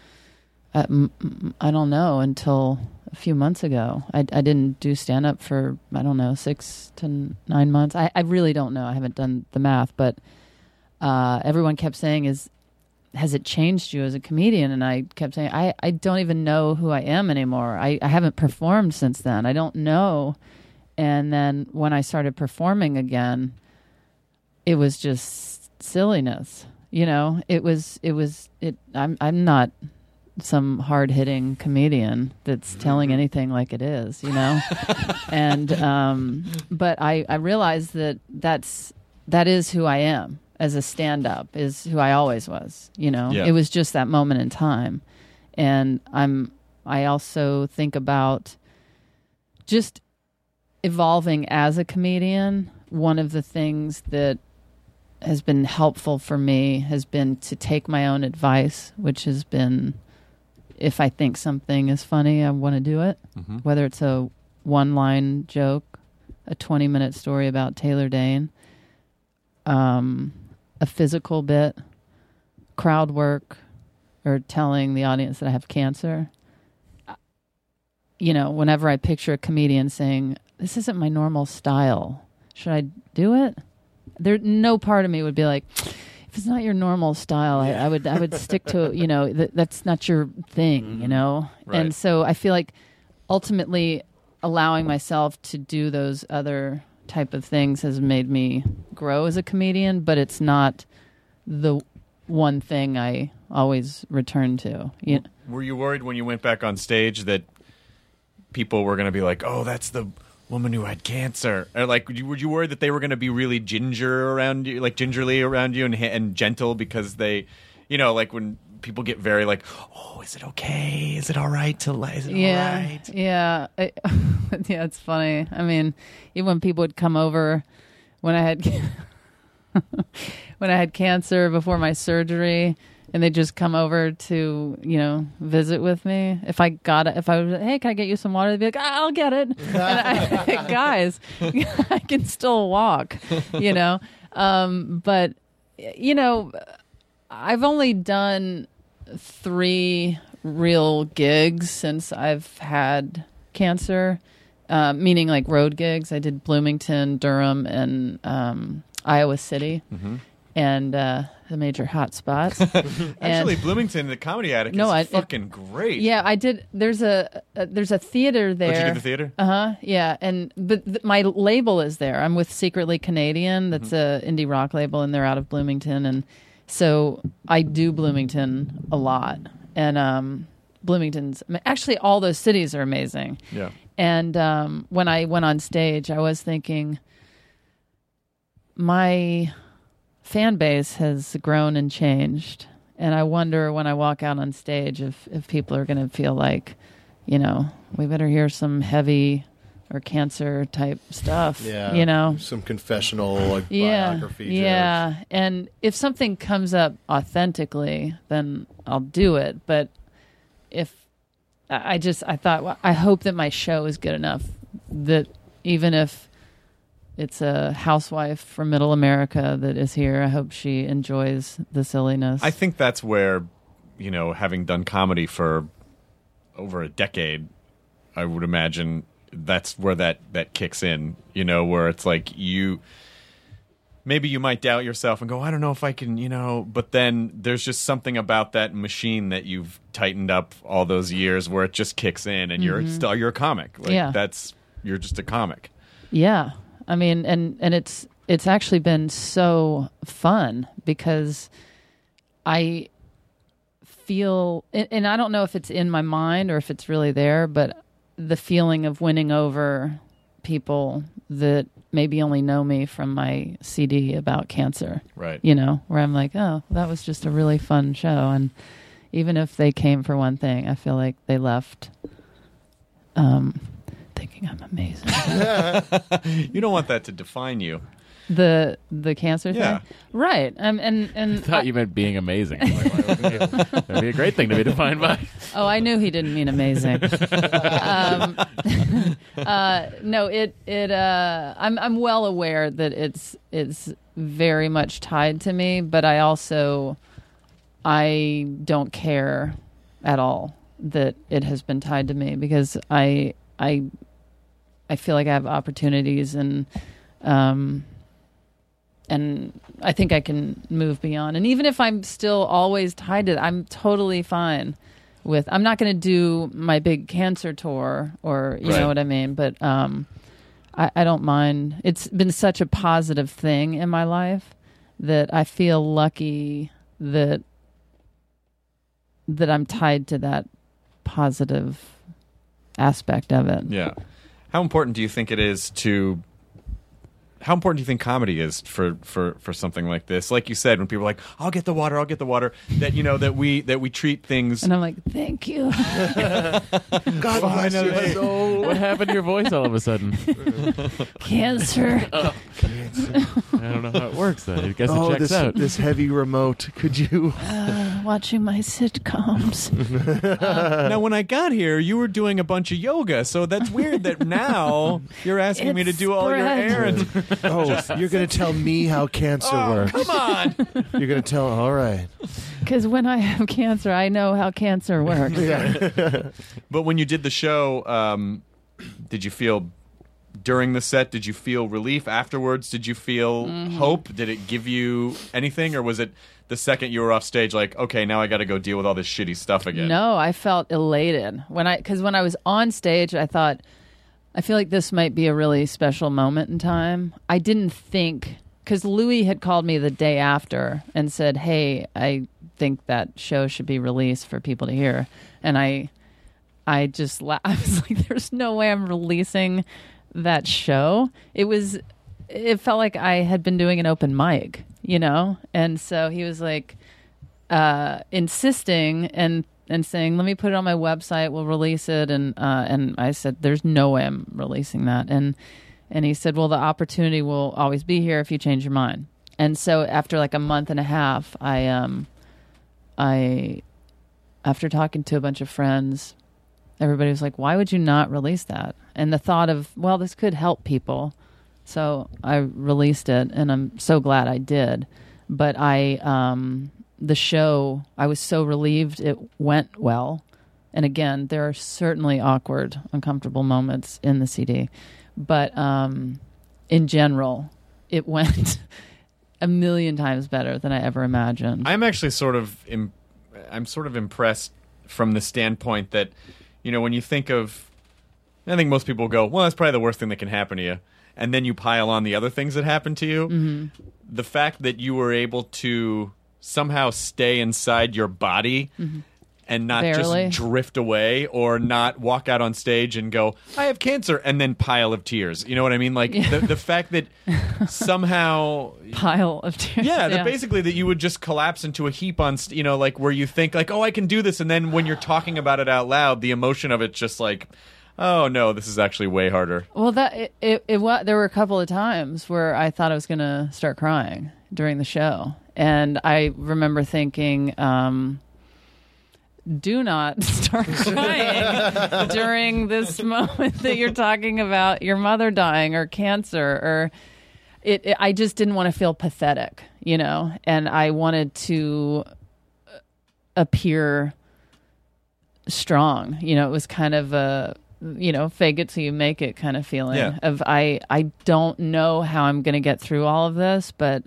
I don't know, until a few months ago. I didn't do stand-up for, 6 to 9 months. I really don't know. I haven't done the math, but everyone kept saying, has it changed you as a comedian? And I kept saying, I don't even know who I am anymore. I haven't performed since then. I don't know. And then when I started performing again, it was just silliness. I'm not some hard-hitting comedian that's telling anything like it is, and but I realized that is who I am as a stand-up, is who I always was. It was just that moment in time. And I also think about just evolving as a comedian. One of the things that has been helpful for me has been to take my own advice, which has been, if I think something is funny, I want to do it. Mm-hmm. Whether it's a one-line joke, a 20-minute story about Taylor Dayne, a physical bit, crowd work, or telling the audience that I have cancer. Whenever I picture a comedian saying, this isn't my normal style, should I do it? No part of me would be like, if it's not your normal style, I would stick to, that's not your thing, Right. And so I feel like ultimately allowing myself to do those other type of things has made me grow as a comedian, but it's not the one thing I always return to. Were you worried when you went back on stage that people were going to be like, oh, that's the woman who had cancer? Or were you worried that they were going to be really gingerly around you and gentle, because they, when people get very like, oh, is it okay? Is it all right to lie? Is it all right? Yeah. Yeah, it's funny. I mean, even when people would come over when I had cancer before my surgery, and they just come over to, visit with me. If I was, hey, can I get you some water? They'd be like, I'll get it. And guys, I can still walk, But, I've only done 3 real gigs since I've had cancer, meaning like road gigs. I did Bloomington, Durham, and Iowa City. Mm-hmm. And the major hot spots. Actually, Bloomington, the Comedy Attic, is fucking great. Yeah, I did. There's a theater there. Did you do the theater? Yeah, but my label is there. I'm with Secretly Canadian. That's a indie rock label, and they're out of Bloomington. And so I do Bloomington a lot. And Bloomington's actually, all those cities are amazing. Yeah. And when I went on stage, I was thinking, my fan base has grown and changed, and I wonder when I walk out on stage if people are going to feel like, we better hear some heavy or cancer type stuff. Yeah, you know, some confessional biography. Yeah, and if something comes up authentically, then I'll do it. But if I thought, well, I hope that my show is good enough that even if it's a housewife from Middle America that is here, I hope she enjoys the silliness. I think that's where, you know, having done comedy for over a decade, I would imagine that's where that kicks in, you know, where it's like maybe you might doubt yourself and go, I don't know if I can, you know, but then there's just something about that machine that you've tightened up all those years where it just kicks in and you're a comic. Like you're just a comic. Yeah. I mean, and it's actually been so fun because I feel, and I don't know if it's in my mind or if it's really there, but the feeling of winning over people that maybe only know me from my CD about cancer. Right. You know, where I'm like, oh, that was just a really fun show. And even if they came for one thing, I feel like they left thinking I'm amazing. You don't want that to define you. The cancer Yeah. thing? Right. And I thought you meant being amazing. That'd be a great thing to be defined by. Oh, I knew he didn't mean amazing. No, I'm well aware that it's very much tied to me, but I don't care at all that it has been tied to me because I feel like I have opportunities and I think I can move beyond. And even if I'm still always tied to it, I'm totally fine with. I'm not going to do my big cancer tour, or you know what I mean. But I don't mind. It's been such a positive thing in my life that I feel lucky that I'm tied to that positive aspect of it. Yeah. How important do you think it is to? How important do you think comedy is for something like this? Like you said, when people are like, I'll get the water, that, you know, that we treat things. And I'm like, thank you. God bless your soul. What happened to your voice all of a sudden? Cancer. Cancer. I don't know how it works. I guess it checks this, out. This heavy remote. Could you? Watching my sitcoms. Now, when I got here, you were doing a bunch of yoga, so that's weird that now you're asking me to do all your errands. Oh, you're going to tell me how cancer works. Come on. You're going to tell, all right. Because when I have cancer, I know how cancer works. Yeah. But when you did the show, did you feel, during the set, did you feel relief afterwards? Did you feel hope? Did it give you anything? Or was it the second you were off stage like, okay, now I got to go deal with all this shitty stuff again? No, I felt elated. Because when I was on stage, I thought, I feel like this might be a really special moment in time. I didn't think, because Louis had called me the day after and said, hey, I think that show should be released for people to hear. And I just I was like, there's no way I'm releasing that show. It felt like I had been doing an open mic, you know? And so he was like insisting and saying, let me put it on my website, we'll release it. And I said, there's no way I'm releasing that. And he said, well, the opportunity will always be here if you change your mind. And so after like a month and a half, I after talking to a bunch of friends, everybody was like, why would you not release that? And the thought of, well, this could help people. So I released it, and I'm so glad I did. But the show, I was so relieved it went well. And again, there are certainly awkward, uncomfortable moments in the CD. But in general, it went a million times better than I ever imagined. I'm actually sort of impressed from the standpoint that, you know, when you think of, I think most people go, well, that's probably the worst thing that can happen to you. And then you pile on the other things that happen to you. Mm-hmm. The fact that you were able to somehow stay inside your body and not just drift away, or not walk out on stage and go, I have cancer, and then pile of tears. You know what I mean? Like the fact that somehow pile of tears. Yeah, that basically that you would just collapse into a heap on, you know, like where you think like, oh, I can do this, and then when you're talking about it out loud, the emotion of it just like, oh no, this is actually way harder. Well, there were a couple of times where I thought I was going to start crying during the show, and I remember thinking, do not start crying during this moment that you're talking about your mother dying or cancer, or I just didn't want to feel pathetic, and I wanted to appear strong. It was kind of a fake it till you make it kind of feeling of I don't know how I'm going to get through all of this, but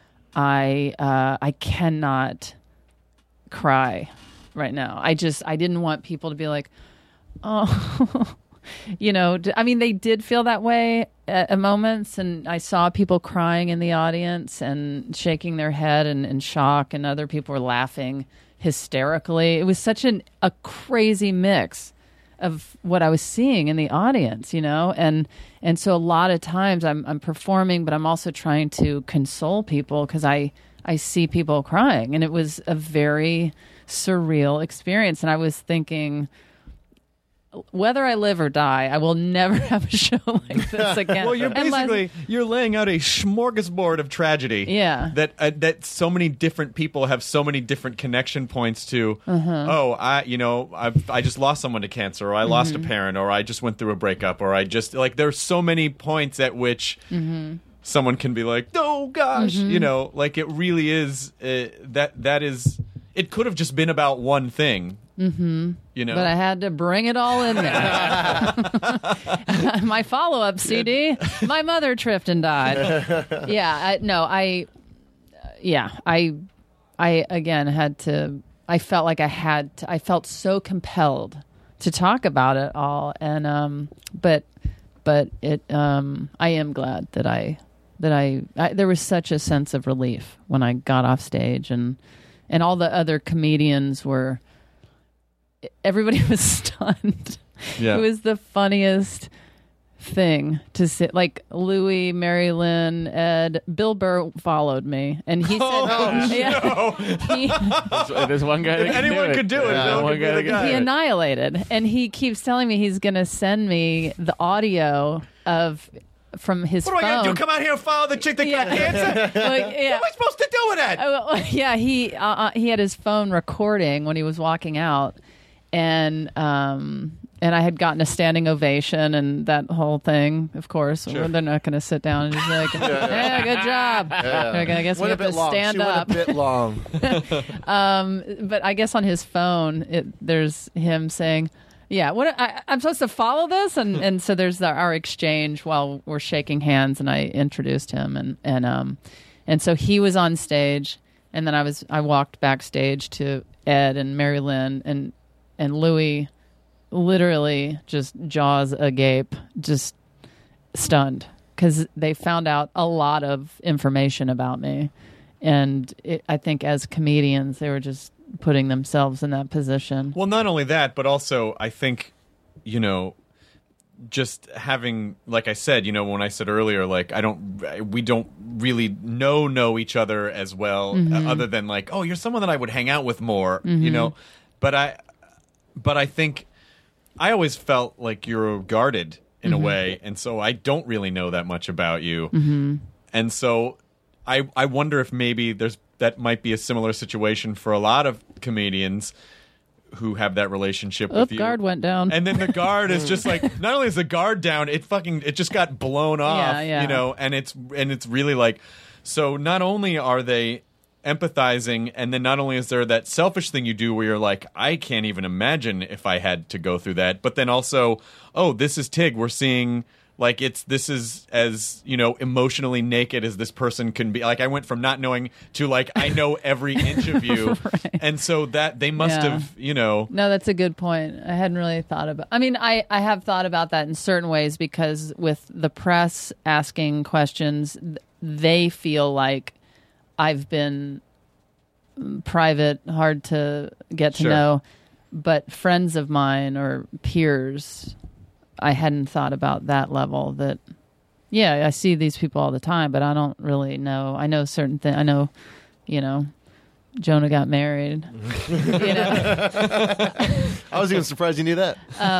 I cannot cry right now. I didn't want people to be like, oh, I mean, they did feel that way at moments, and I saw people crying in the audience and shaking their head in shock, and other people were laughing hysterically. It was such a crazy mix of what I was seeing in the audience, and so a lot of times I'm performing, but I'm also trying to console people because I see people crying, and it was a very surreal experience. And I was thinking, whether I live or die, I will never have a show like this again. Well, you're laying out a smorgasbord of tragedy. Yeah. That so many different people have so many different connection points to. Oh, I just lost someone to cancer, or I lost a parent, or I just went through a breakup, or I just there's so many points at which someone can be like, oh gosh, like it really is. That is. It could have just been about one thing. But I had to bring it all in there. My follow-up CD, my mother tripped and died. I again had to, I felt like I felt so compelled to talk about it all. And, but it, I am glad that there was such a sense of relief when I got off stage, and all the other comedians were, everybody was stunned. Yeah. It was the funniest thing to sit. Like Louis, Mary Lynn, Ed, Bill Burr followed me, and he said, "There's one guy. That anyone could do it. Yeah, one guy that he annihilated." And he keeps telling me he's going to send me the audio from his phone. What do I got to do? Come out here and follow the chick that got cancer? What am I supposed to do with that? He had his phone recording when he was walking out, and I had gotten a standing ovation and that whole thing. Of course, they're not going to sit down and just be like, good job. Yeah. I guess we have to stand up. She went a bit long. But I guess on his phone, there's him saying, yeah, I'm supposed to follow this, and so there's our exchange while we're shaking hands, and I introduced him, and so he was on stage, and then I walked backstage to Ed and Mary Lynn, and Louis, literally just jaws agape, just stunned, because they found out a lot of information about me, and I think as comedians they were just putting themselves in that position. Well, not only that, but also I think, just having, like I said, when I said earlier, like we don't really know each other as well, other than like, oh, you're someone that I would hang out with more, But I think I always felt like you're guarded in a way, and so I don't really know that much about you, and so I wonder if maybe that might be a similar situation for a lot of comedians who have that relationship with you. Guard went down. And then the guard is just like, not only is the guard down, it just got blown off, and it's really like, so not only are they empathizing, and then not only is there that selfish thing you do where you're like, I can't even imagine if I had to go through that, but then also, oh, this is Tig, we're seeing, like, this is as, emotionally naked as this person can be. Like, I went from not knowing to, like, I know every inch of you. Right. And so that they must have, No, that's a good point. I hadn't really thought about, I mean, I have thought about that in certain ways, because with the press asking questions, they feel like I've been private, hard to get to know. But friends of mine or peers, I hadn't thought about that level. That, I see these people all the time, but I don't really know. I know certain things. I know, Jonah got married. You know? I was even surprised you knew that.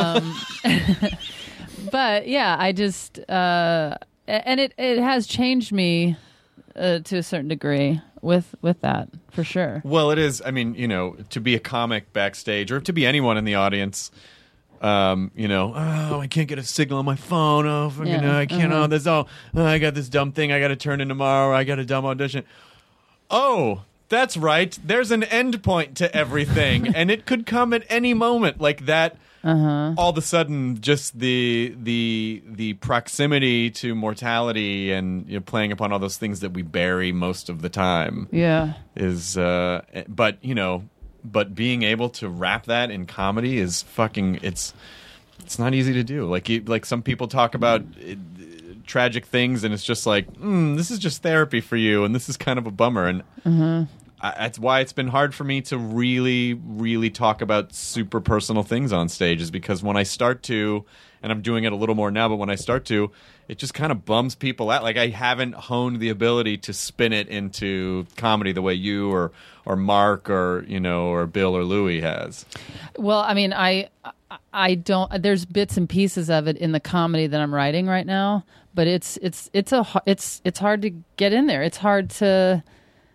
But yeah, I just and it has changed me to a certain degree with that, for sure. Well, it is. I mean, you know, to be a comic backstage, or to be anyone in the audience, you know, oh, I can't get a signal on my phone. Oh, fucking, I can't. Oh, there's I got this dumb thing I got to turn in tomorrow. I got a dumb audition. Oh, that's right. There's an end point to everything, and it could come at any moment, like that. All of a sudden, just the proximity to mortality and, you know, playing upon all those things that we bury most of the time. Yeah, is but you know, but being able to wrap that in comedy is fucking. It's not easy to do. Like some people talk about tragic things, and it's just like, this is just therapy for you, and this is kind of a bummer. And that's why it's been hard for me to really, really talk about super personal things on stage, is because when I start to, and I'm doing it a little more now, but when I start to, it just kind of bums people out. Like, I haven't honed the ability to spin it into comedy the way you or Mark or, you know, or Bill or Louie has. Well, I mean, I don't. There's bits and pieces of it in the comedy that I'm writing right now, but it's hard to get in there. It's hard to.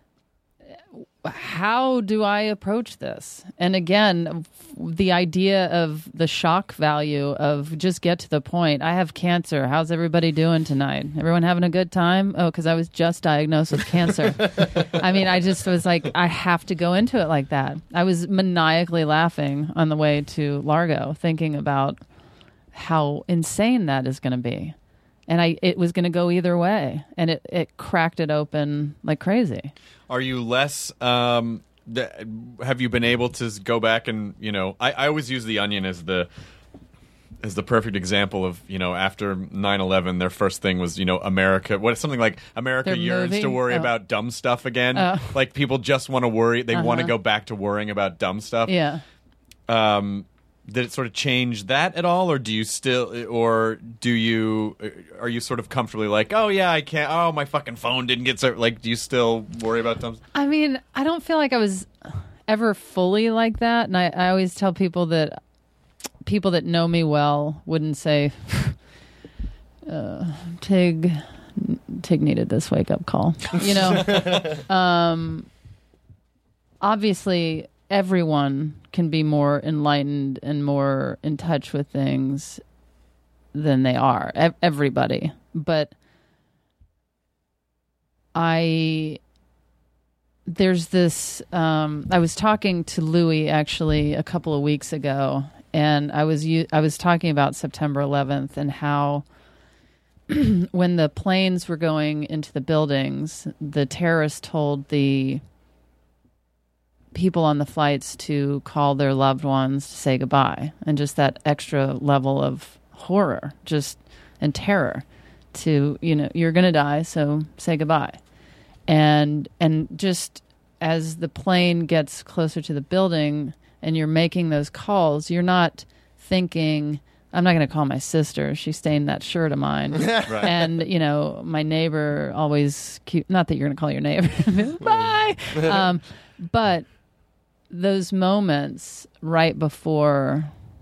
How do I approach this? And again, the idea of the shock value of just get to the point. I have cancer. How's everybody doing tonight? Everyone having a good time? Oh, because I was just diagnosed with cancer. I mean, I just was like, I have to go into it like that. I was maniacally laughing on the way to Largo, thinking about how insane that is going to be. And it was going to go either way. And it cracked it open like crazy. Are you less, have you been able to go back and, you know, I always use The Onion as the perfect example of, you know, after 9/11, their first thing was, you know, something like America yearns to worry about dumb stuff again. Like, people just want to worry. They want to go back to worrying about dumb stuff. Yeah. Did it sort of change that at all, or do you still, or are you sort of comfortably like, oh yeah, I can't, oh, my fucking phone didn't get so, like, do you still worry about dumb stuff? I mean, I don't feel like I was ever fully like that, and I always tell people that know me well wouldn't say, Tig needed this wake-up call, you know? Obviously, everyone can be more enlightened and more in touch with things than they are. Everybody. But there's this, I was talking to Louie actually a couple of weeks ago, and I was talking about September 11th and how when the planes were going into the buildings, the terrorists told the people on the flights to call their loved ones to say goodbye, and just that extra level of horror and terror to, you know, you're going to die, so say goodbye. And just as the plane gets closer to the building and you're making those calls, you're not thinking, I'm not going to call my sister. She stained that shirt of mine. Right. And, you know, my neighbor always, not that you're going to call your neighbor. Bye. But those moments right before,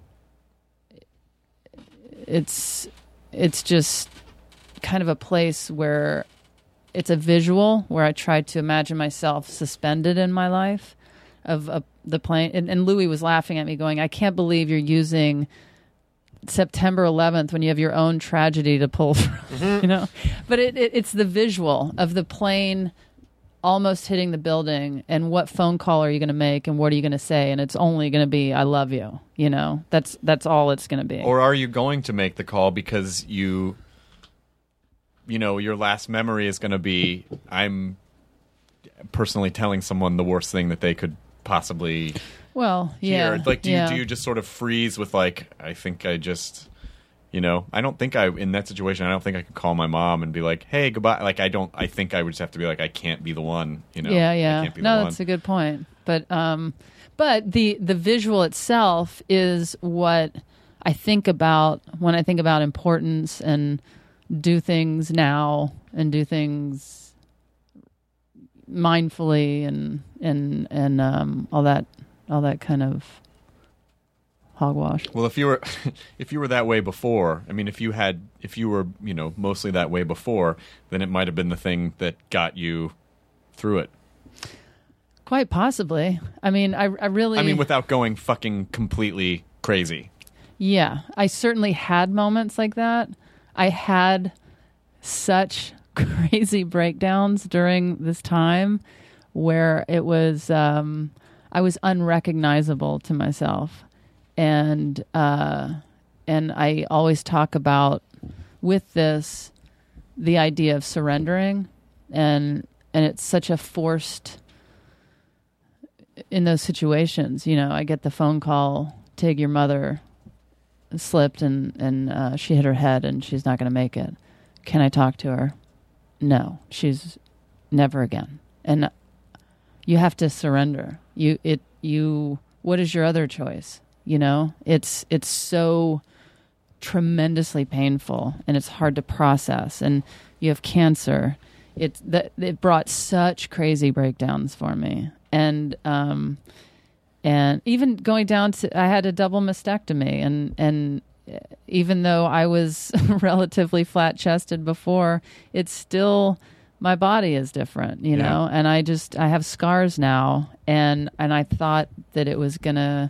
it's just kind of a place where it's a visual, where I tried to imagine myself suspended in my life of the plane. And Louie was laughing at me going, I can't believe you're using September 11th when you have your own tragedy to pull from, you know? But it's the visual of the plane almost hitting the building, and what phone call are you going to make, and what are you going to say? And it's only going to be, I love you, you know? That's all it's going to be. Or are you going to make the call because you know, your last memory is going to be, I'm personally telling someone the worst thing that they could possibly hear. Like, do you just sort of freeze with, like, I think I just, you know, I don't think in that situation, I don't think I could call my mom and be like, hey, goodbye. Like, I think I would just have to be like, I can't be the one, you know? Yeah. I can't be the one. That's a good point. But the visual itself is what I think about when I think about importance and do things now and do things mindfully and all that kind of hogwash. Well, if you were that way before, I mean, if you were, mostly that way before, then it might have been the thing that got you through it. Quite possibly. I mean, I really... without going fucking completely crazy. Yeah, I certainly had moments like that. I had such crazy breakdowns during this time where it was, I was unrecognizable to myself. And I always talk about with this, the idea of surrendering, and it's such a forced... In those situations, I get the phone call, Tig, your mother slipped and she hit her head and she's not going to make it. Can I talk to her? No, she's never again. And you have to surrender. What is your other choice? It's so tremendously painful and it's hard to process. And you have cancer. It brought such crazy breakdowns for me. And even going down to, I had a double mastectomy, and even though I was relatively flat chested before, it's still, my body is different, you know, and I have scars now, and I thought that it was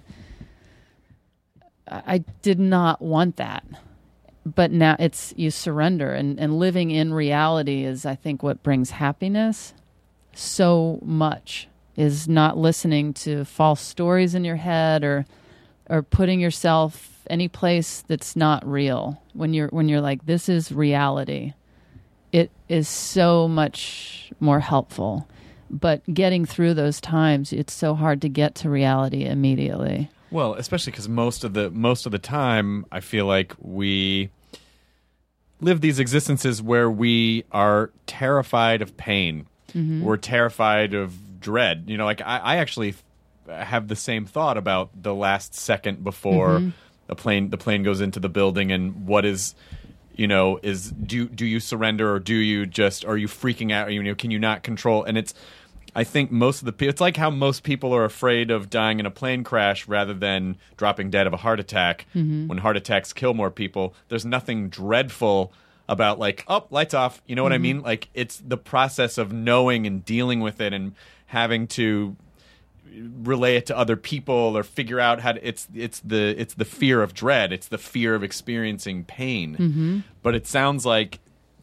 I did not want that. But now you surrender, and living in reality is, I think, what brings happiness so much. Is not listening to false stories in your head or putting yourself any place that's not real. When you're like, this is reality, it is so much more helpful. But getting through those times, it's so hard to get to reality immediately. Well, especially because most of the time, I feel like we live these existences where we are terrified of pain. Mm-hmm. We're terrified of dread. I actually have the same thought about the last second before the plane goes into the building, and what is, do you surrender, or are you freaking out? Can you not control? And I think most of the people, it's like how most people are afraid of dying in a plane crash rather than dropping dead of a heart attack. Mm-hmm. When heart attacks kill more people, there's nothing dreadful about lights off. You know what I mean? Like, it's the process of knowing and dealing with it and having to relay it to other people or figure out how to, it's the fear of dread. It's the fear of experiencing pain. Mm-hmm. But it sounds like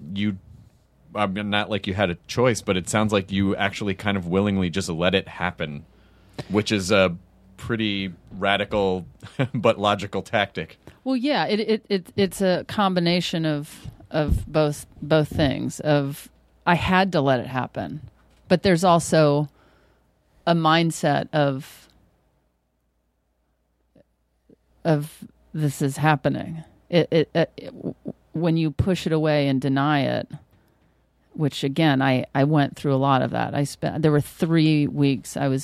not like you had a choice, but it sounds like you actually kind of willingly just let it happen, which is a pretty radical but logical tactic. Well, yeah, it's a combination of both things. Of I had to let it happen, but there's also a mindset of this is happening. When you push it away and deny it, which again I went through a lot of that. There were 3 weeks I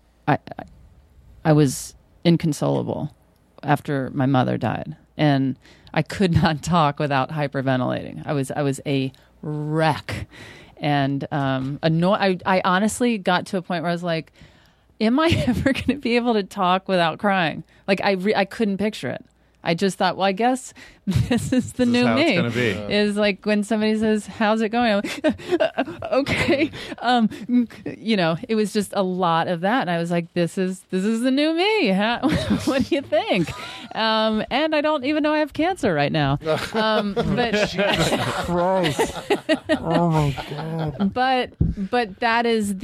was inconsolable after my mother died, and I could not talk without hyperventilating. I was a wreck. And I honestly got to a point where I was like, am I ever going to be able to talk without crying? Like, I couldn't picture it. I just thought, well, I guess this is the new me. It's be. Is like when somebody says, how's it going? I'm like, okay. It was just a lot of that. And I was like, this is the new me. What do you think? And I don't even know I have cancer right now. But Jesus Christ. Oh my God. But that is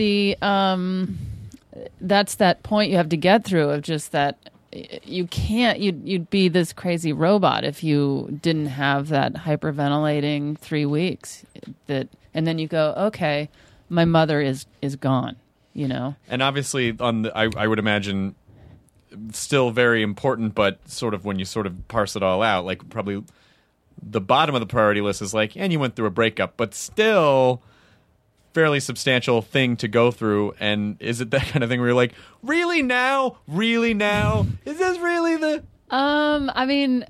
that's that point you have to get through of just that. You can't. You'd be this crazy robot if you didn't have that hyperventilating 3 weeks. And then you go, okay, my mother is gone. And obviously, I would imagine, still very important, but sort of when you sort of parse it all out, like probably the bottom of the priority list is like, and you went through a breakup, but still fairly substantial thing to go through. And is it that kind of thing where you're like, really now? Is this really the... I mean,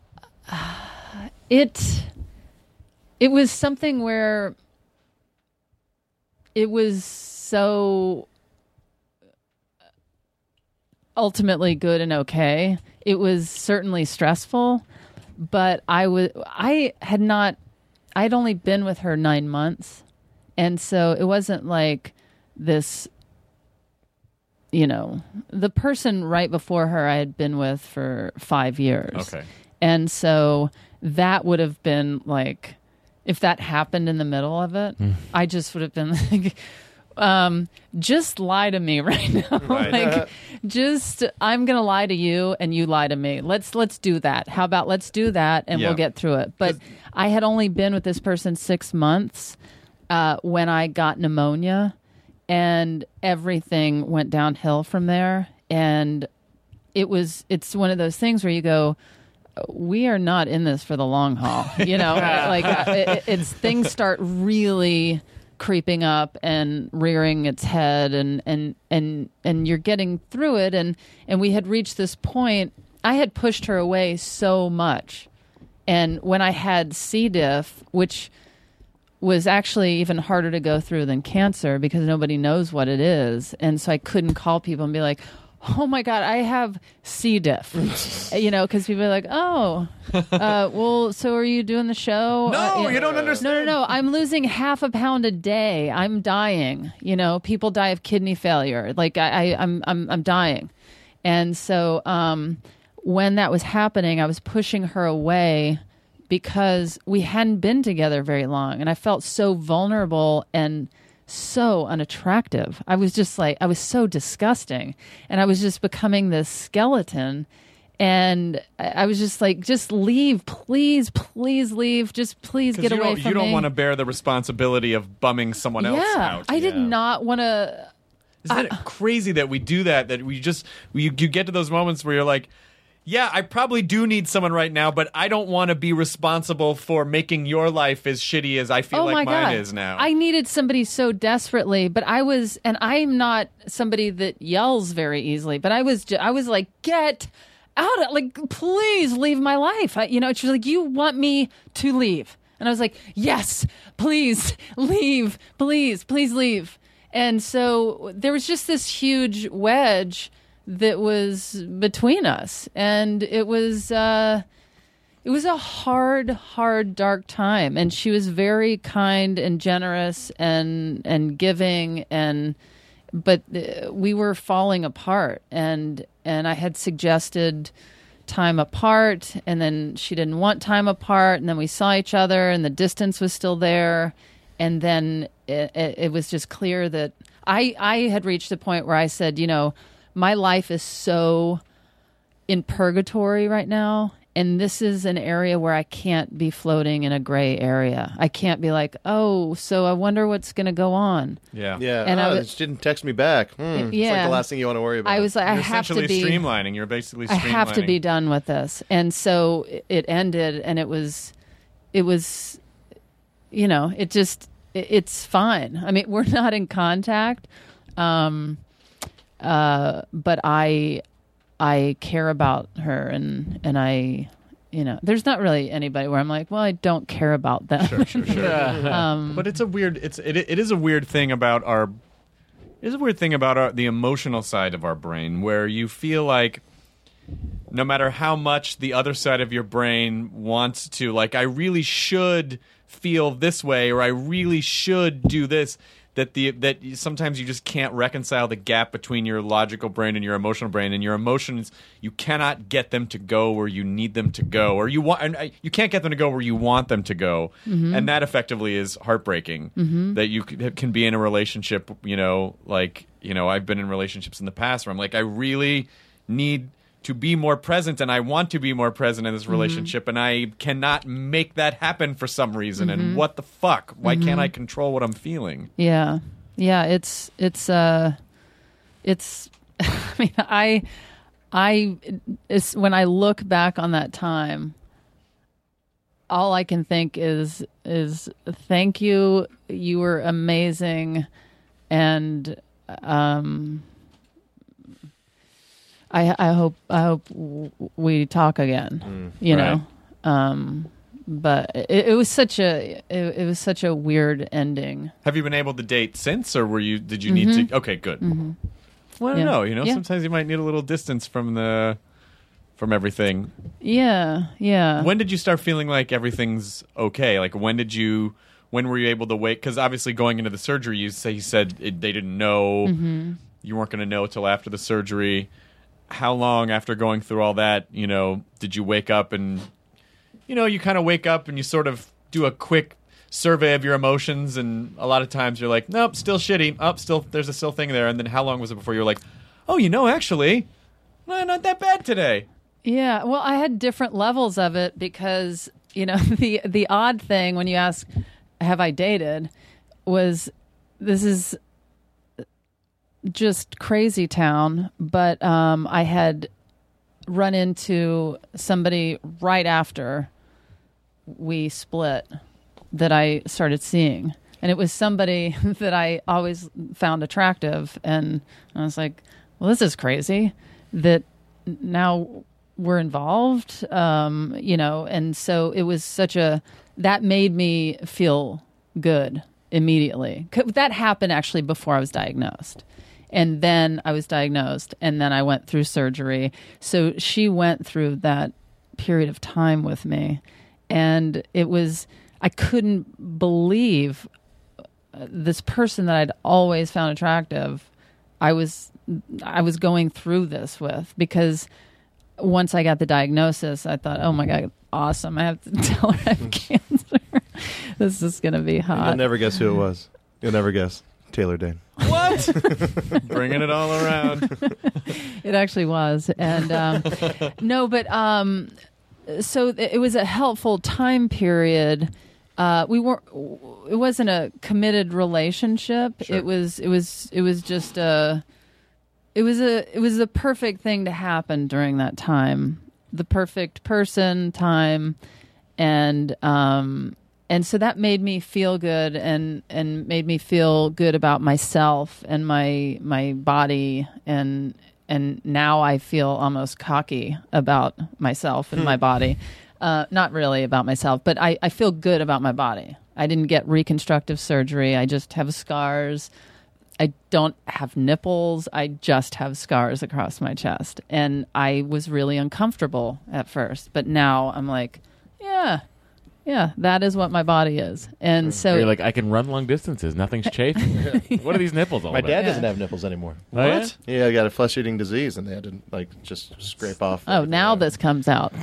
it was something where it was so ultimately good and okay. It was certainly stressful, but I'd only been with her 9 months. And so it wasn't like this, the person right before her I had been with for 5 years. Okay. And so that would have been like, if that happened in the middle of it, I just would have been like, just lie to me right now. Right. I'm going to lie to you and you lie to me. Let's do that. How about let's do that and we'll get through it. But I had only been with this person 6 months when I got pneumonia, and everything went downhill from there. And it's one of those things where you go, we are not in this for the long haul, it's things start really creeping up and rearing its head, and you're getting through it, and we had reached this point. I had pushed her away so much, and when I had C. diff, which was actually even harder to go through than cancer because nobody knows what it is, and so I couldn't call people and be like, oh my God, I have C. diff, because people are like, oh, well, so are you doing the show? No, you don't understand. No, I'm losing half a pound a day. I'm dying. People die of kidney failure. Like I'm dying. And so when that was happening, I was pushing her away because we hadn't been together very long, and I felt so vulnerable and so unattractive. I was just like, I was so disgusting, and I was just becoming this skeleton, and I was just like, just leave, please leave, just please get away from me. You don't want to bear the responsibility of bumming someone else out. I did not want to. Isn't it crazy that we do that you get to those moments where you're like, yeah, I probably do need someone right now, but I don't want to be responsible for making your life as shitty as I feel like mine is now. I needed somebody so desperately, but I'm not somebody that yells very easily, but I was like, get out, like, please leave my life. She was like, you want me to leave? And I was like, yes, please leave, please leave. And so there was just this huge wedge that was between us, and it was a hard, dark time. And she was very kind and generous and giving, but we were falling apart. And I had suggested time apart, and then she didn't want time apart, and then we saw each other, and the distance was still there, and then it was just clear that I had reached the point where I said, my life is so in purgatory right now, and this is an area where I can't be floating in a gray area. I can't be like, oh, so I wonder what's going to go on. Yeah. And she didn't text me back. It's like the last thing you want to worry about. I was like, You're streamlining. You're basically streamlining. I have to be done with this. And so it ended, and it was, it's fine. I mean, we're not in contact. But I care about her, and I, there's not really anybody where I'm like, well, I don't care about them. Sure. But it is a weird thing about the emotional side of our brain, where you feel like no matter how much the other side of your brain wants to, like, I really should feel this way, or I really should do this, that sometimes you just can't reconcile the gap between your logical brain and your emotional brain, and your emotions, you cannot get them to go where you need them to go, or you can't get them to go where you want them to go. Mm-hmm. And that effectively is heartbreaking. Mm-hmm. That you can be in a relationship, I've been in relationships in the past where I'm like, I really need to be more present, and I want to be more present in this relationship, and I cannot make that happen for some reason. And what the fuck? Why can't I control what I'm feeling? Yeah. It's I mean, when I look back on that time, all I can think is thank you. You were amazing, and I hope we talk again. But it was such a weird ending. Have you been able to date since, or did you need to? Okay, good. Well, I don't know. Yeah. Sometimes you might need a little distance from everything. Yeah. When did you start feeling like everything's okay? Like when were you able to wait? Because obviously going into the surgery, you said they didn't know. You weren't going to know till after the surgery. How long after going through all that, did you wake up and, you kind of wake up and you sort of do a quick survey of your emotions, and a lot of times you're like, nope, still shitty. There's a still thing there. And then how long was it before you were like, oh, actually, not that bad today? Yeah, well, I had different levels of it because, the odd thing when you ask, have I dated, was this is just crazy town, but I had run into somebody right after we split that I started seeing. And it was somebody that I always found attractive. And I was like, well, this is crazy that now we're involved, and so it was that made me feel good immediately. That happened actually before I was diagnosed. And then I was diagnosed, and then I went through surgery. So she went through that period of time with me. And I couldn't believe this person that I'd always found attractive, I was going through this with, because once I got the diagnosis, I thought, oh my God, awesome. I have to tell her I have cancer. This is going to be hot. And you'll never guess who it was. You'll never guess. Taylor Dane. What? Bringing it all around. It actually was. And no, but so it was a helpful time period. It wasn't a committed relationship. Sure. It was just it was the perfect thing to happen during that time. The perfect person, time, and so that made me feel good and made me feel good about myself and my body, and now I feel almost cocky about myself and my body. Not really about myself, but I feel good about my body. I didn't get reconstructive surgery. I just have scars. I don't have nipples. I just have scars across my chest. And I was really uncomfortable at first, but now I'm like, yeah, that is what my body is. And so you're like, I can run long distances. Nothing's chafing. What are these nipples all My about? dad doesn't have nipples anymore. Oh, yeah? What? Yeah, he got a flesh-eating disease, and they had to just scrape off. Oh, now this comes out.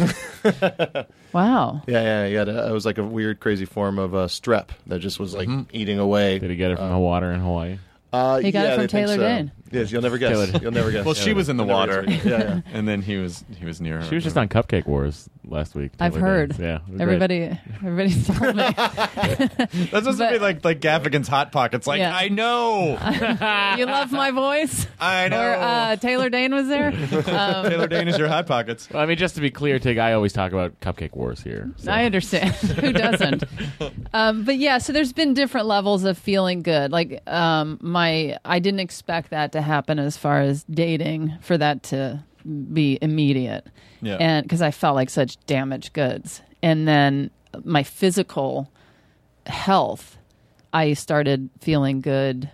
Wow. Yeah. It was like a weird, crazy form of strep that just was eating away. Did he get it from the water in Hawaii? He got it from Taylor Dane. Yes, you'll never guess. You'll never guess. Well, she was in the water. Yeah. And then he was near her. She was just on Cupcake Wars last week. I've heard. Yeah. Everybody told me. That's supposed to be like Gaffigan's Hot Pockets. Like, yeah. I know. You love my voice? I know. Or Taylor Dane was there? Taylor Dane is your Hot Pockets. Well, I mean, just to be clear, Tig, I always talk about Cupcake Wars here. So. I understand. Who doesn't? But yeah, so there's been different levels of feeling good. Like, I didn't expect that to happen as far as dating, for that to be immediate. Yeah. And because I felt like such damaged goods. And then my physical health, I started feeling good,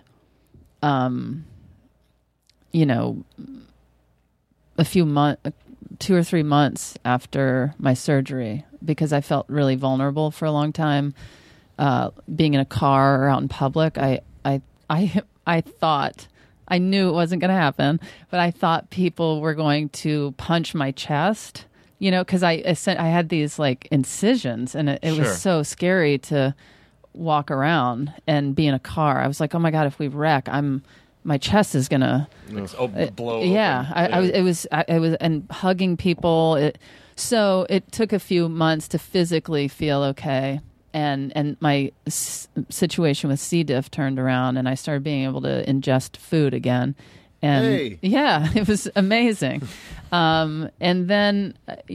a few months, 2 or 3 months after my surgery, because I felt really vulnerable for a long time. Being in a car or out in public, I thought, I knew it wasn't going to happen, but I thought people were going to punch my chest, because I had these like incisions, and it Sure. was so scary to walk around and be in a car. I was like, oh my God, if we wreck, my chest is going to blow. Yeah. Open. I was and hugging people. So it took a few months to physically feel okay. And my situation with C. diff turned around, and I started being able to ingest food again. And yeah, it was amazing. And then,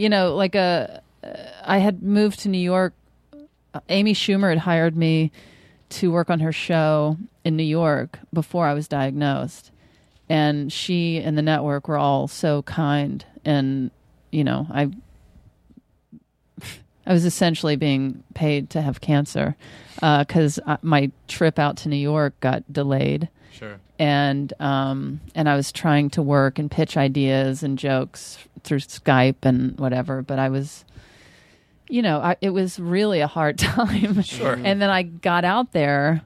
I had moved to New York. Amy Schumer had hired me to work on her show in New York before I was diagnosed. And she and the network were all so kind. And, I was essentially being paid to have cancer because my trip out to New York got delayed. Sure. And I was trying to work and pitch ideas and jokes through Skype and whatever, but I was, it was really a hard time. Sure. And then I got out there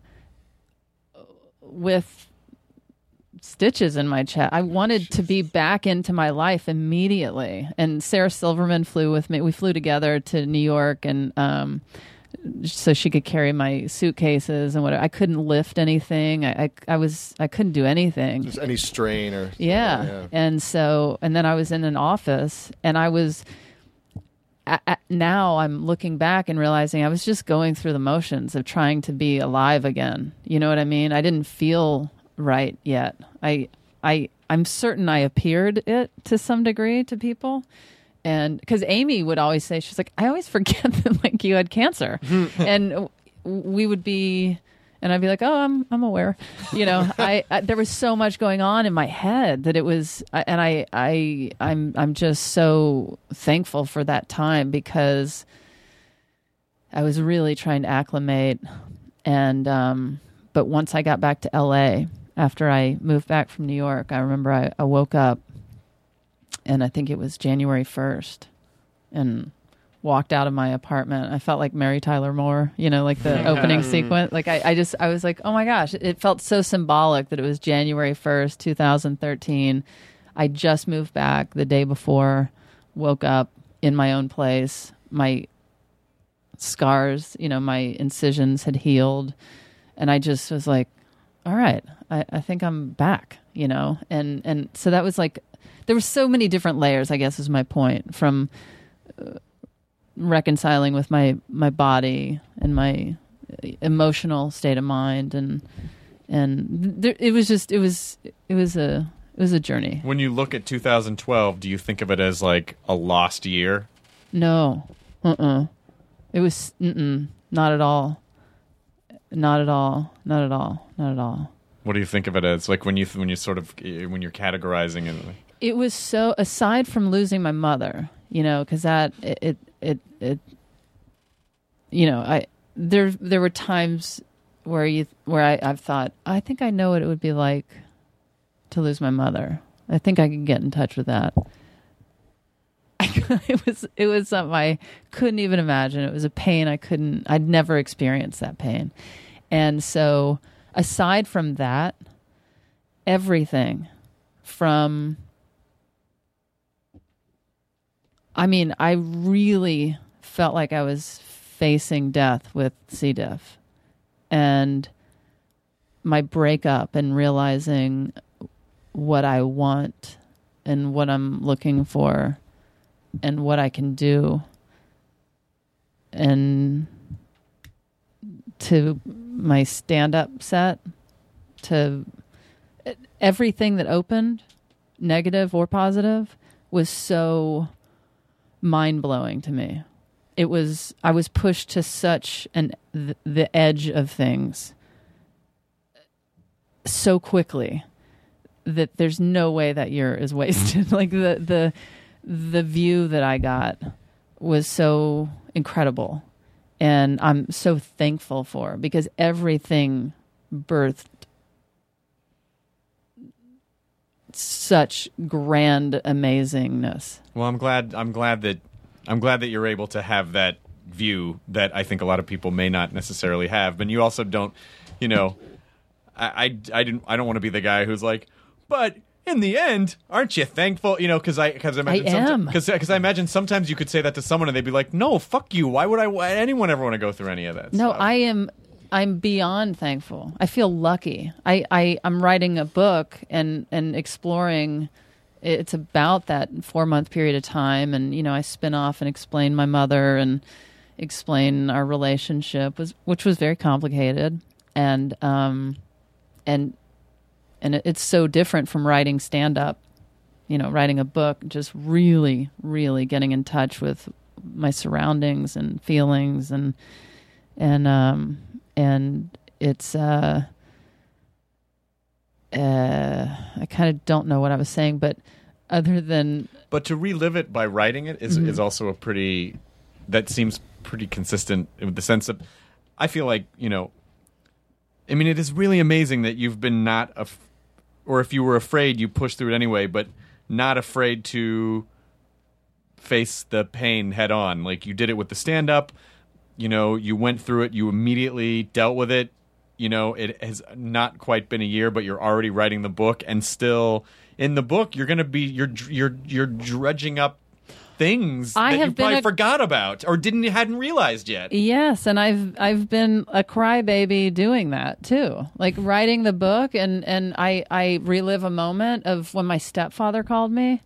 with stitches in my chest. I wanted to be back into my life immediately. And Sarah Silverman flew with me. We flew together to New York, and so she could carry my suitcases and whatever. I couldn't lift anything. I couldn't do anything. Just any strain or yeah. And then I was in an office, and I was. Now I'm looking back and realizing I was just going through the motions of trying to be alive again. You know what I mean? I didn't feel right yet. I'm certain I appeared it to some degree to people. And because Amy would always say, she's like, I always forget that like you had cancer. And we would be, and I'd be like, oh, I'm aware. I there was so much going on in my head that it was, and I'm just so thankful for that time because I was really trying to acclimate. And but once I got back to LA after I moved back from New York, I remember I woke up, and I think it was January 1st, and walked out of my apartment. I felt like Mary Tyler Moore, like the opening sequence. Like I was like, oh my gosh, it felt so symbolic that it was January 1st, 2013. I just moved back the day before, woke up in my own place. My scars, my incisions had healed. And I just was like, all right, I think I'm back, and so that was like, there were so many different layers, I guess is my point, from reconciling with my body and my emotional state of mind, and it was a journey. When you look at 2012, do you think of it as like a lost year? No, it was not at all. Not at all. Not at all. Not at all. What do you think of it as? Like when you're categorizing it? It was so, aside from losing my mother, because that there were times where I've thought, I think I know what it would be like to lose my mother. I think I could get in touch with that. It was something I couldn't even imagine. It was a pain I'd never experienced that pain. And so aside from that, everything from, I really felt like I was facing death with C. diff, and my breakup and realizing what I want and what I'm looking for and what I can do, and to my stand-up set, to everything that opened, negative or positive, was so mind-blowing to me. I was pushed to such the edge of things so quickly that there's no way that year is wasted. Like the view that I got was so incredible, and I'm so thankful for, because everything birthed such grand amazingness. Well, I'm glad that you're able to have that view that I think a lot of people may not necessarily have. But you also don't, I don't want to be the guy who's like, but in the end, aren't you thankful? Because I imagine because I imagine sometimes you could say that to someone and they'd be like, no, fuck you. Why would anyone ever want to go through any of that? No, stuff? I'm beyond thankful. I feel lucky. I'm writing a book and exploring. It's about that 4-month period of time, and I spin off and explain my mother and explain our relationship, which was very complicated, and it's so different from writing stand-up, writing a book, just really, really getting in touch with my surroundings and feelings, and it's I kind of don't know what I was saying, but to relive it by writing it is also a pretty that seems pretty consistent with the sense of, I feel like, I mean, it is really amazing that you've been or if you were afraid, you pushed through it anyway, but not afraid to face the pain head on. Like, you did it with the stand-up, you went through it, you immediately dealt with it. It has not quite been a year, but you're already writing the book, and still in the book, you're going to be, you're dredging up things that you probably forgot about or hadn't realized yet. Yes, and I've been a crybaby doing that too. Like writing the book, and I relive a moment of when my stepfather called me,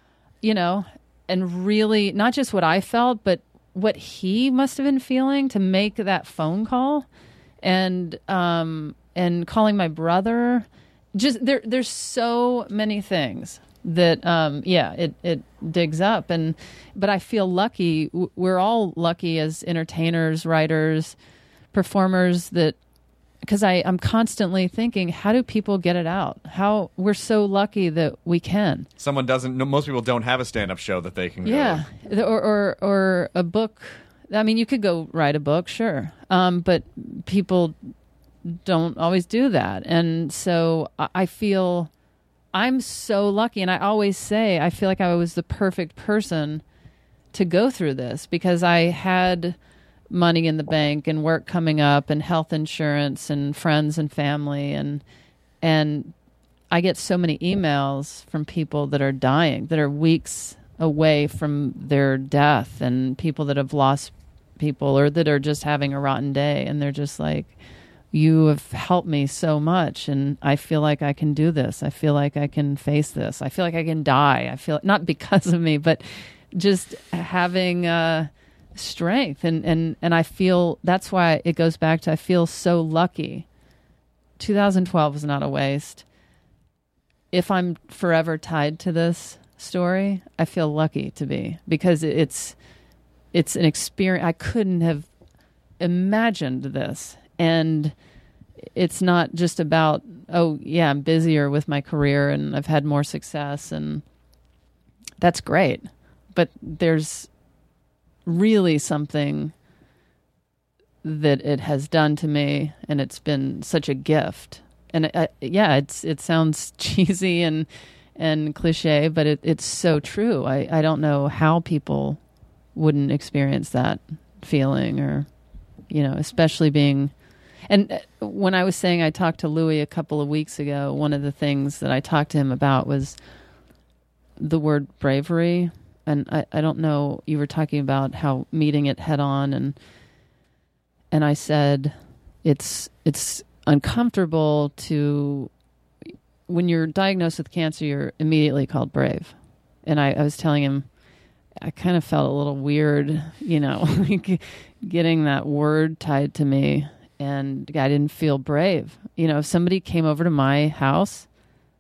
and really not just what I felt, but what he must have been feeling to make that phone call, and calling my brother. Just there's so many things that it digs up, but I feel lucky. We're all lucky as entertainers, writers, performers, that because I'm constantly thinking, how do people get it out? How we're so lucky that we can. Most people don't have a stand-up show that they can go. Yeah, or a book. I mean, you could go write a book, sure, but people don't always do that, and so I feel I'm so lucky, and I always say I feel like I was the perfect person to go through this because I had money in the bank and work coming up and health insurance and friends and family, and I get so many emails from people that are dying, that are weeks away from their death, and people that have lost people or that are just having a rotten day, and they're just like, you have helped me so much, and I feel like I can do this. I feel like I can face this. I feel like I can die. I feel not because of me, but just having strength. And I feel that's why it goes back to I feel so lucky. 2012 was not a waste. If I'm forever tied to this story, I feel lucky to be, because it's an experience. I couldn't have imagined this. And it's not just about, oh, yeah, I'm busier with my career and I've had more success, and that's great. But there's really something that it has done to me, and it's been such a gift. And it sounds cheesy and cliche, but it's so true. I don't know how people wouldn't experience that feeling, or, especially being... And when I was saying I talked to Louis a couple of weeks ago, one of the things that I talked to him about was the word bravery. And I don't know, you were talking about how meeting it head on, and I said it's uncomfortable to, when you're diagnosed with cancer, you're immediately called brave. And I was telling him I kind of felt a little weird, like getting that word tied to me. And I didn't feel brave. If somebody came over to my house,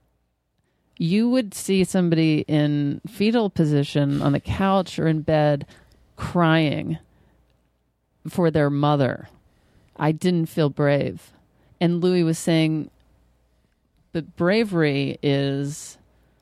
you would see somebody in fetal position on the couch or in bed crying for their mother. I didn't feel brave. And Louis was saying that bravery is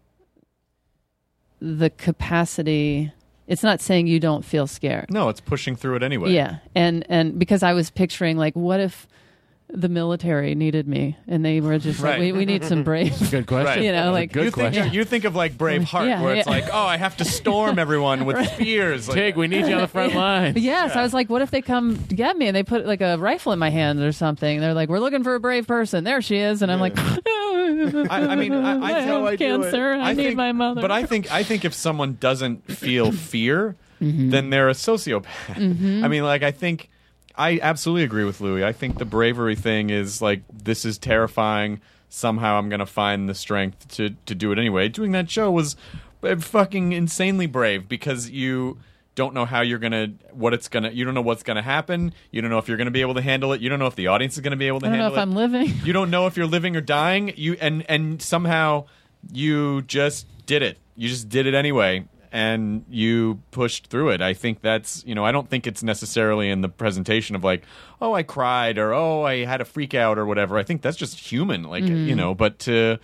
the capacity. It's not saying you don't feel scared. No, it's pushing through it anyway. Yeah, and because I was picturing, like, what if the military needed me and they were just like, we need some brave. That's a good question. Right. Good question. You think of like Braveheart, where it's like, oh, I have to storm everyone with spears. Like, Tig, we need you on the front line. Yes, I was like, what if they come get me and they put like a rifle in my hand or something? They're like, we're looking for a brave person. There she is, and I'm like, I mean, I have cancer. I need my mother. But I think if someone doesn't feel fear, then they're a sociopath. I mean, like, I absolutely agree with Louis. I think the bravery thing is like, this is terrifying. Somehow I'm going to find the strength to do it anyway. Doing that show was fucking insanely brave, because you don't know how you're going to, you don't know what's going to happen. You don't know if you're going to be able to handle it. You don't know if the audience is going to be able to handle it. I don't know if I'm living. You don't know if you're living or dying. And somehow you just did it. You just did it anyway. And you pushed through it. I think that's, I don't think it's necessarily in the presentation of like, oh, I cried, or oh, I had a freak out, or whatever. I think that's just human, like, but to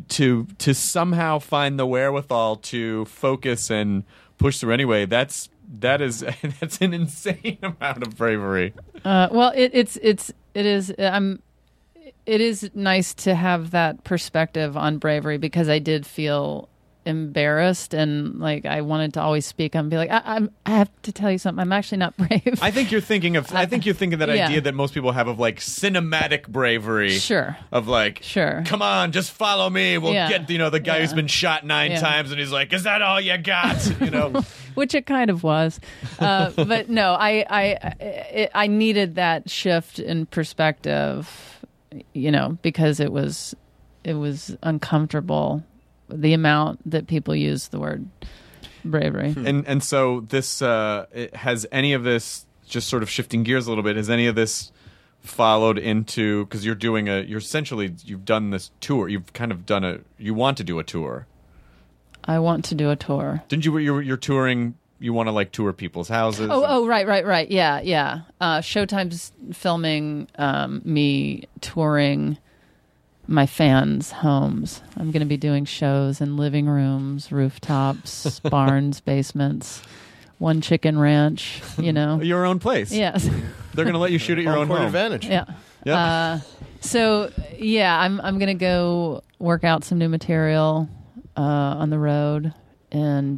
somehow find the wherewithal to focus and push through anyway, that's that's an insane amount of bravery. Well, it is nice to have that perspective on bravery, because I did feel embarrassed and like I wanted to always speak up and be like, I have to tell you something. I'm actually not brave. I think you're thinking that yeah. idea that most people have of like cinematic bravery. Sure. Of like, sure. Come on, just follow me. We'll Yeah. get the guy who's been shot 9 times, and he's like, is that all you got? Which it kind of was, but no, I needed that shift in perspective, because it was uncomfortable, the amount that people use the word bravery. And so this has any of this, just sort of shifting gears a little bit, has any of this followed into, because you've done this tour, you want to do a tour. I want to do a tour. Didn't you? You're touring. You want to like tour people's houses. Oh, right. Yeah. Showtime's filming me touring my fans' homes. I'm going to be doing shows in living rooms, rooftops, barns, basements, one chicken ranch. Your own place. Yes. They're going to let you shoot at your own home. advantage. Yeah. Yep. So yeah, I'm going to go work out some new material on the road, and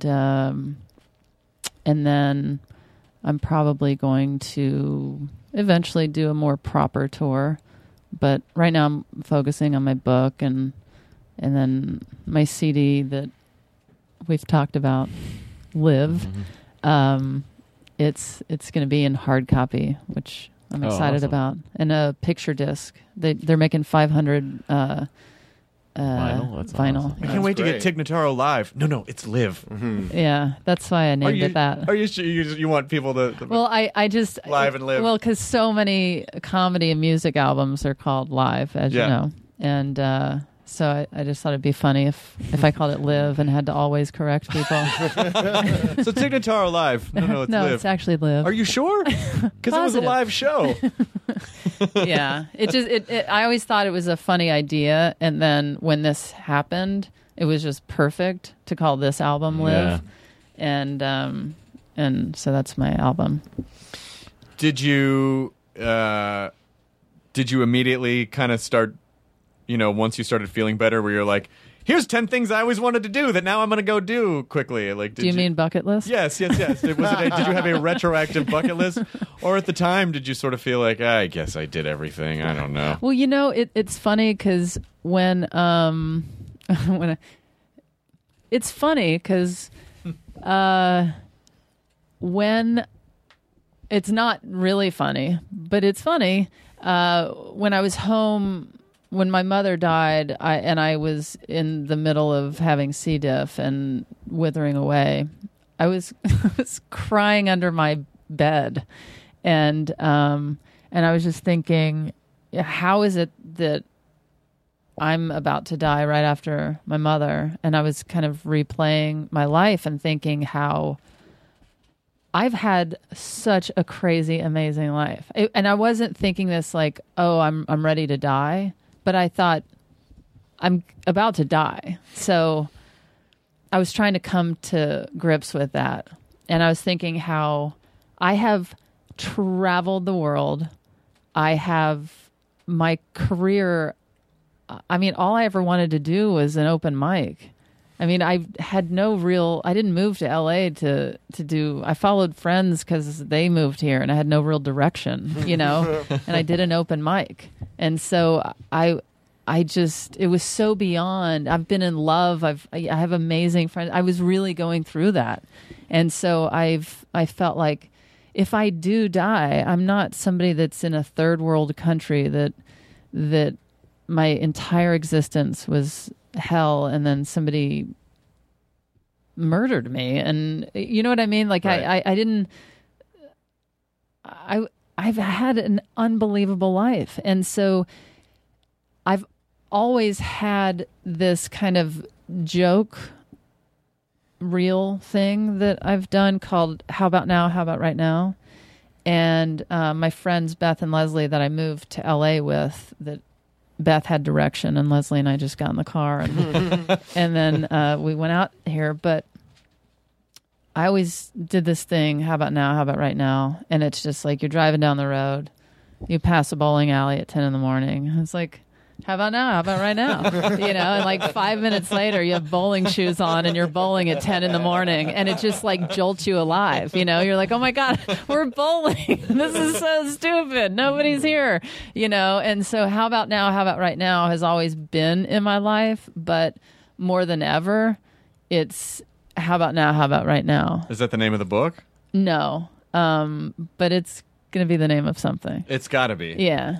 then I'm probably going to eventually do a more proper tour. But right now I'm focusing on my book and then my CD that we've talked about, Live. Mm-hmm. It's going to be in hard copy, which I'm excited awesome. about, and a picture disc. They're making 500 vinyl. That's vinyl. awesome. I can't wait to get Tig Notaro live. No, it's Live. Yeah, that's why I named it that. Are you sure you want people to? Well, I just Live and Live. Well, because so many comedy and music albums are called Live, as you know, and so I just thought it'd be funny if I called it Live and had to always correct people. So Tig Notaro Live. No, it's no, Live. it's actually Live. Are you sure? Because it was a Positive. live show. Yeah, I always thought it was a funny idea, and then when this happened, it was just perfect to call this album Live, and so that's my album. Did you immediately kind of start, once you started feeling better, where you're like, here's 10 things I always wanted to do that now I'm going to go do quickly? Like, Do you mean bucket list? Yes. Did you have a retroactive bucket list? Or at the time, did you sort of feel like, I guess I did everything? I don't know. Well, it's funny because when it's not really funny, but it's funny. When I was home, when my mother died, I was in the middle of having C. diff and withering away, I was crying under my bed, and I was just thinking, how is it that I'm about to die right after my mother? And I was kind of replaying my life and thinking how I've had such a crazy, amazing life. And I wasn't thinking this like, oh, I'm ready to die, but I thought I'm about to die. So I was trying to come to grips with that. And I was thinking how I have traveled the world. I have my career. I mean, all I ever wanted to do was an open mic. I mean, I didn't move to LA to do, I followed friends because they moved here and I had no real direction, and I did an open mic. And so it was so beyond. I've been in love. I have amazing friends. I was really going through that. And so I felt like if I do die, I'm not somebody that's in a third world country that my entire existence was hell and then somebody murdered me. And you know what I mean? Like right. I've had an unbelievable life. And so I've always had this kind of joke reel thing that I've done called How About Now, How About Right Now? And my friends Beth and Leslie that I moved to LA with, that Beth had direction and Leslie and I just got in the car and then we went out here. But I always did this thing, how about now, how about right now? And it's just like you're driving down the road, you pass a bowling alley at 10 in the morning. It's like, how about now? How about right now? And like 5 minutes later, you have bowling shoes on and you're bowling at 10 in the morning, and it just like jolts you alive. You're like, oh my God, we're bowling. This is so stupid. Nobody's here. And so how about now? How about right now has always been in my life, but more than ever, it's how about now? How about right now? Is that the name of the book? No, but it's going to be the name of something. It's got to be. Yeah.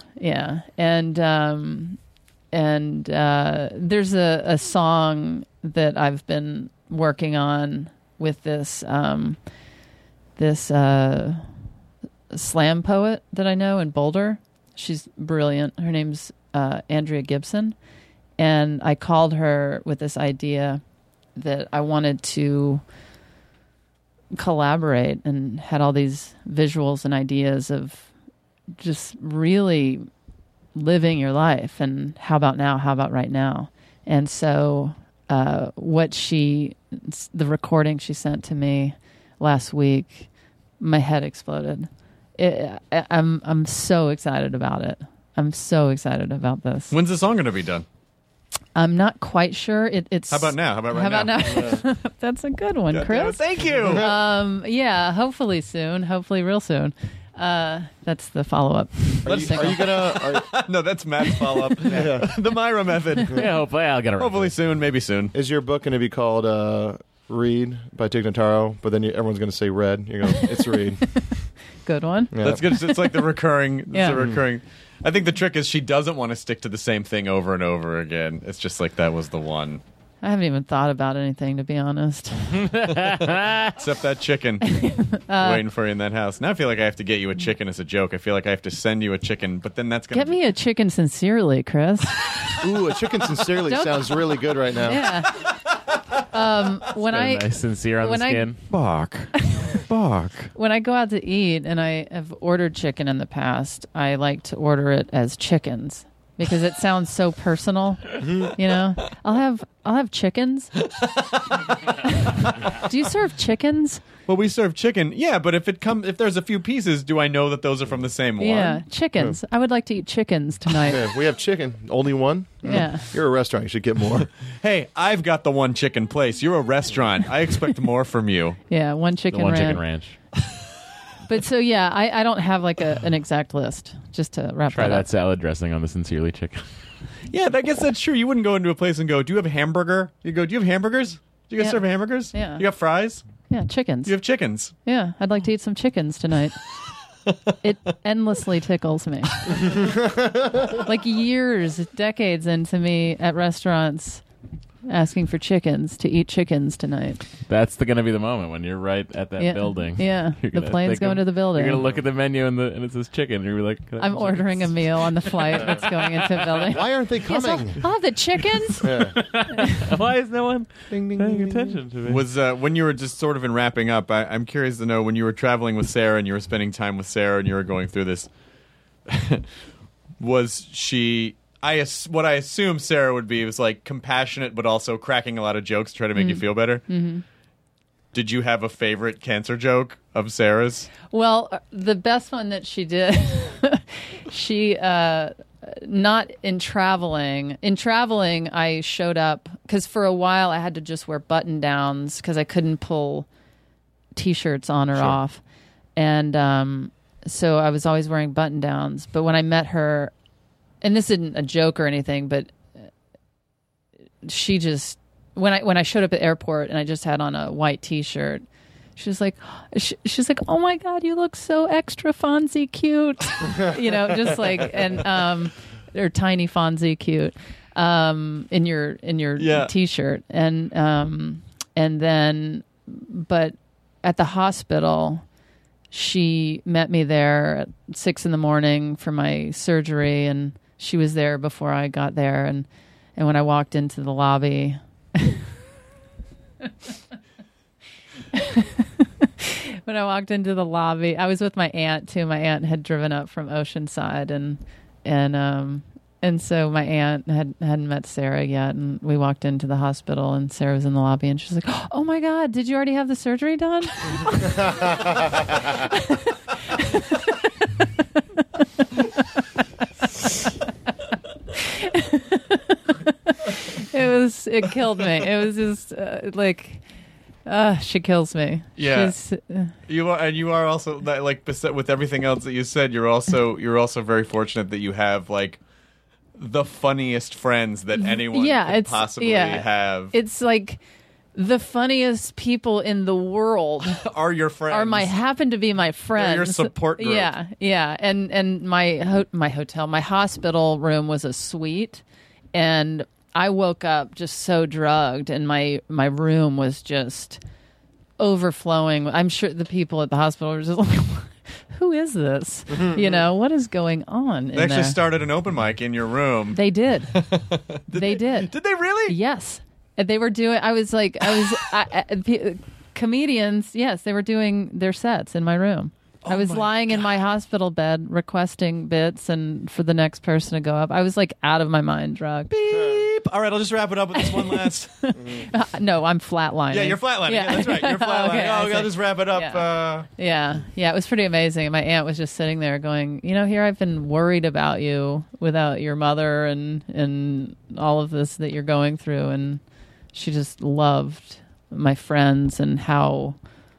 And there's a song that I've been working on with this slam poet that I know in Boulder. She's brilliant. Her name's Andrea Gibson. And I called her with this idea that I wanted to collaborate, and had all these visuals and ideas of just really living your life, and how about now, how about right now. And so the recording she sent to me last week, my head exploded. I'm so excited about it. I'm so excited about this. When's the song going to be done? I'm not quite sure. It's how about now? How about right now? Yeah. That's a good one, Chris. Thank you. Yeah, hopefully soon. Hopefully real soon. That's the follow-up. Are you gonna? No, that's Matt's follow-up. The Myra method. Yeah, hopefully I'll get it. Hopefully soon, maybe soon. Is your book going to be called "Read" by Tig Notaro? But then everyone's going to say "Red." You go, it's "Read." Good one. Yeah. That's good. It's like the recurring. Yeah. The recurring. I think the trick is she doesn't want to stick to the same thing over and over again. It's just like that was the one. I haven't even thought about anything, to be honest. Except that chicken waiting for you in that house. Now I feel like I have to get you a chicken as a joke. I feel like I have to send you a chicken, but then that's going to Get me a chicken sincerely, Chris. Ooh, a chicken sincerely sounds really good right now. Yeah. When I nice sincere on the skin. Bark. When I go out to eat, and I have ordered chicken in the past, I like to order it as chickens because it sounds so personal. I'll have chickens. Do you serve chickens? Well, we serve chicken. Yeah, but if there's a few pieces, do I know that those are from the same one? Yeah, chickens. I would like to eat chickens tonight. Yeah, we have chicken. Only one? Yeah. You're a restaurant. You should get more. Hey, I've got the one chicken place. You're a restaurant. I expect more from you. Yeah, one chicken The one ranch. chicken ranch. But so, yeah, I don't have like an exact list, just to wrap Try that that up. salad dressing on the sincerely chicken. Yeah, I guess that's true. You wouldn't go into a place and go, do you have a hamburger? You go, do you have hamburgers? Do you guys serve hamburgers? Yeah. You have fries? Yeah, chickens. You have chickens? Yeah, I'd like to eat some chickens tonight. It endlessly tickles me. Like years, decades into me at restaurants asking for chickens, to eat chickens tonight. That's going to be the moment when you're right at that building. Yeah, You're the gonna plane's think going to the building. You're going to look at the menu and it says chicken. And you're like, I'm ordering a meal on the flight that's going into the building. Why aren't they Yes, coming? I'll have the chickens. Why is no one paying attention to me? Was when you were just sort of in wrapping up, I'm curious to know, when you were traveling with Sarah and you were spending time with Sarah and you were going through this, was she... what I assume Sarah would be was like compassionate, but also cracking a lot of jokes to try to make you feel better. Mm-hmm. Did you have a favorite cancer joke of Sarah's? Well, the best one that she did, she, not in traveling. In traveling, I showed up, because for a while I had to just wear button-downs because I couldn't pull T-shirts on or off. And so I was always wearing button-downs. But when I met her, and this isn't a joke or anything, but she just, when I showed up at the airport and I just had on a white T-shirt, she's like, oh my God, you look so extra Fonzie cute, just like, and or tiny Fonzie cute, in your T-shirt, and then, but at the hospital, she met me there at 6 a.m. for my surgery, and she was there before I got there, and when I walked into the lobby, I was with my aunt too. My aunt had driven up from Oceanside, And so my aunt hadn't met Sarah yet, and we walked into the hospital, and Sarah was in the lobby, and she's like, "Oh my God, did you already have the surgery done?" It killed me. It was just she kills me. Yeah, you are also like with everything else that you said. You're also very fortunate that you have like the funniest friends that anyone could possibly have. It's like the funniest people in the world are your friends. Happen to be my friends. They're your support group. Yeah. And my hospital room was a suite, and I woke up just so drugged, and my room was just overflowing. I'm sure the people at the hospital were just like, who is this? Mm-hmm. What is going on? They actually started an open mic in your room. They did. They did. Did they really? Yes. They were doing, comedians, yes, they were doing their sets in my room. I was lying in my hospital bed requesting bits and for the next person to go up. I was like out of my mind drugged. Beep. All right, I'll just wrap it up with this one last. No, I'm flatlining. Yeah, you're flatlining. Yeah, that's right. You're flatlining. Okay, I'll just wrap it up. Yeah, it was pretty amazing. My aunt was just sitting there going, here I've been worried about you without your mother and all of this that you're going through. And she just loved my friends and how...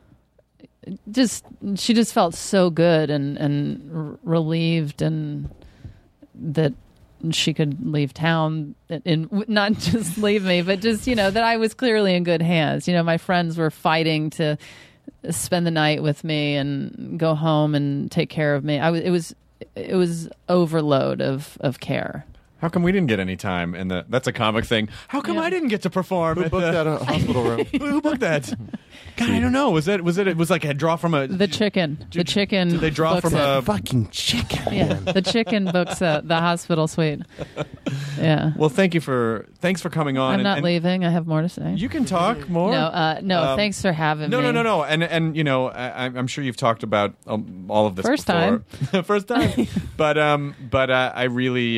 she just felt so good and relieved, and that she could leave town and not just leave me, but just that I was clearly in good hands. My friends were fighting to spend the night with me and go home and take care of me. It was overload of care. How come we didn't get any time? And that's a comic thing. How come I didn't get to perform? Who booked that hospital room? Who booked that? God, I don't know. Was it? It was like a draw from a the chicken. The chicken. Did they draw from a fucking chicken? Yeah, the chicken books the hospital suite. Yeah. Well, thanks for coming on. I'm not leaving. I have more to say. You can talk more. No. Thanks for having me. No. And I'm sure you've talked about all of this first before. time. First time. But I really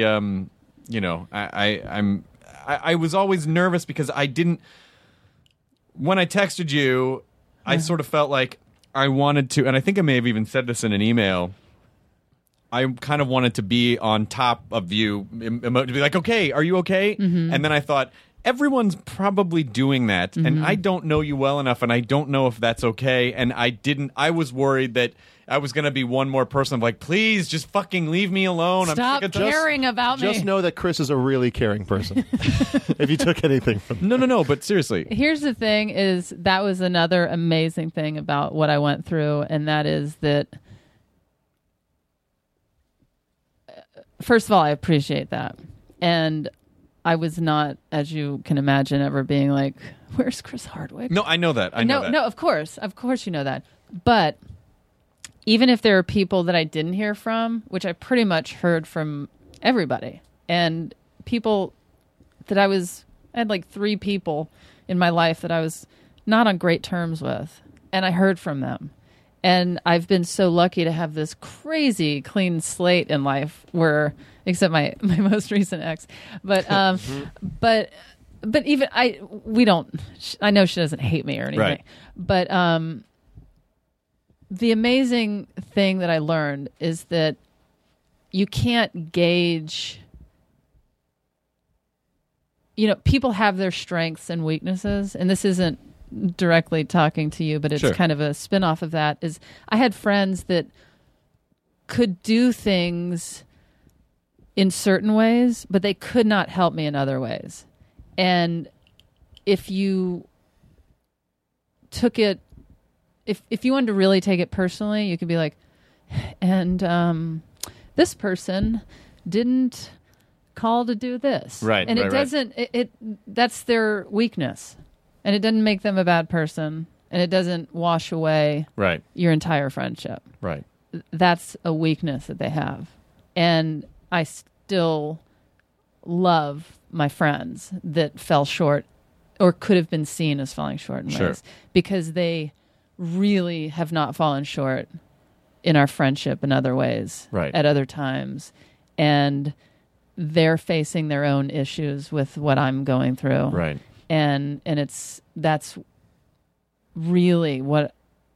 I was always nervous because I didn't. When I texted you, I sort of felt like I wanted to, and I think I may have even said this in an email. I kind of wanted to be on top of you, to be like, okay, are you okay? Mm-hmm. And then I thought, everyone's probably doing that, Mm-hmm. and I don't know you well enough, and I don't know if that's okay. And I was worried that I was going to be one more person of like, please just fucking leave me alone. Stop caring about me. Just know that Chris is a really caring person. If you took anything from No, but seriously. Here's the thing is that was another amazing thing about what I went through, and that is that first of all, I appreciate that. And I was not, as you can imagine, ever being like, where's Chris Hardwick? No, I know that. No, of course you know that. But even if there are people that I didn't hear from, which I pretty much heard from everybody, and people that I had like 3 people in my life that I was not on great terms with, and I heard from them. And I've been so lucky to have this crazy clean slate in life where, except my most recent ex, but even I know she doesn't hate me or anything, right. But the amazing thing that I learned is that you can't gauge, people have their strengths and weaknesses, and this isn't directly talking to you, but it's kind of a spin-off of that. Is I had friends that could do things in certain ways, but they could not help me in other ways. And if you took it, if you wanted to really take it personally, you could be like, and this person didn't call to do this. Right. And it doesn't, that's their weakness. And it doesn't make them a bad person. And it doesn't wash away your entire friendship. Right. That's a weakness that they have. And I still love my friends that fell short or could have been seen as falling short in ways, because they really have not fallen short in our friendship in other ways at other times. And they're facing their own issues with what I'm going through. Right. And that's really what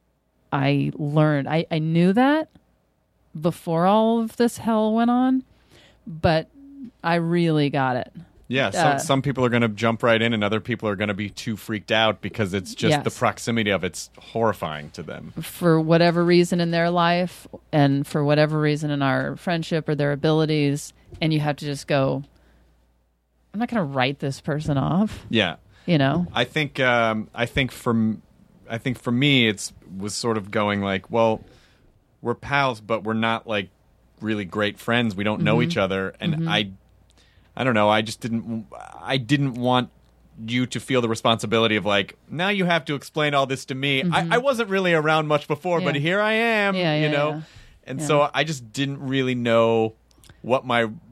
I learned. I knew that before all of this hell went on, but I really got it. Yeah, some people are going to jump right in, and other people are going to be too freaked out because it's just the proximity of it's horrifying to them. For whatever reason in their life, and for whatever reason in our friendship or their abilities, and you have to just go, I'm not going to write this person off. Yeah. You know? I think for me it was sort of going like, well, we're pals, but we're not like really great friends. We don't know each other, and I don't know. I didn't want you to feel the responsibility of like, now you have to explain all this to me. I wasn't really around much before, but here I am, you know? And so I just didn't really know what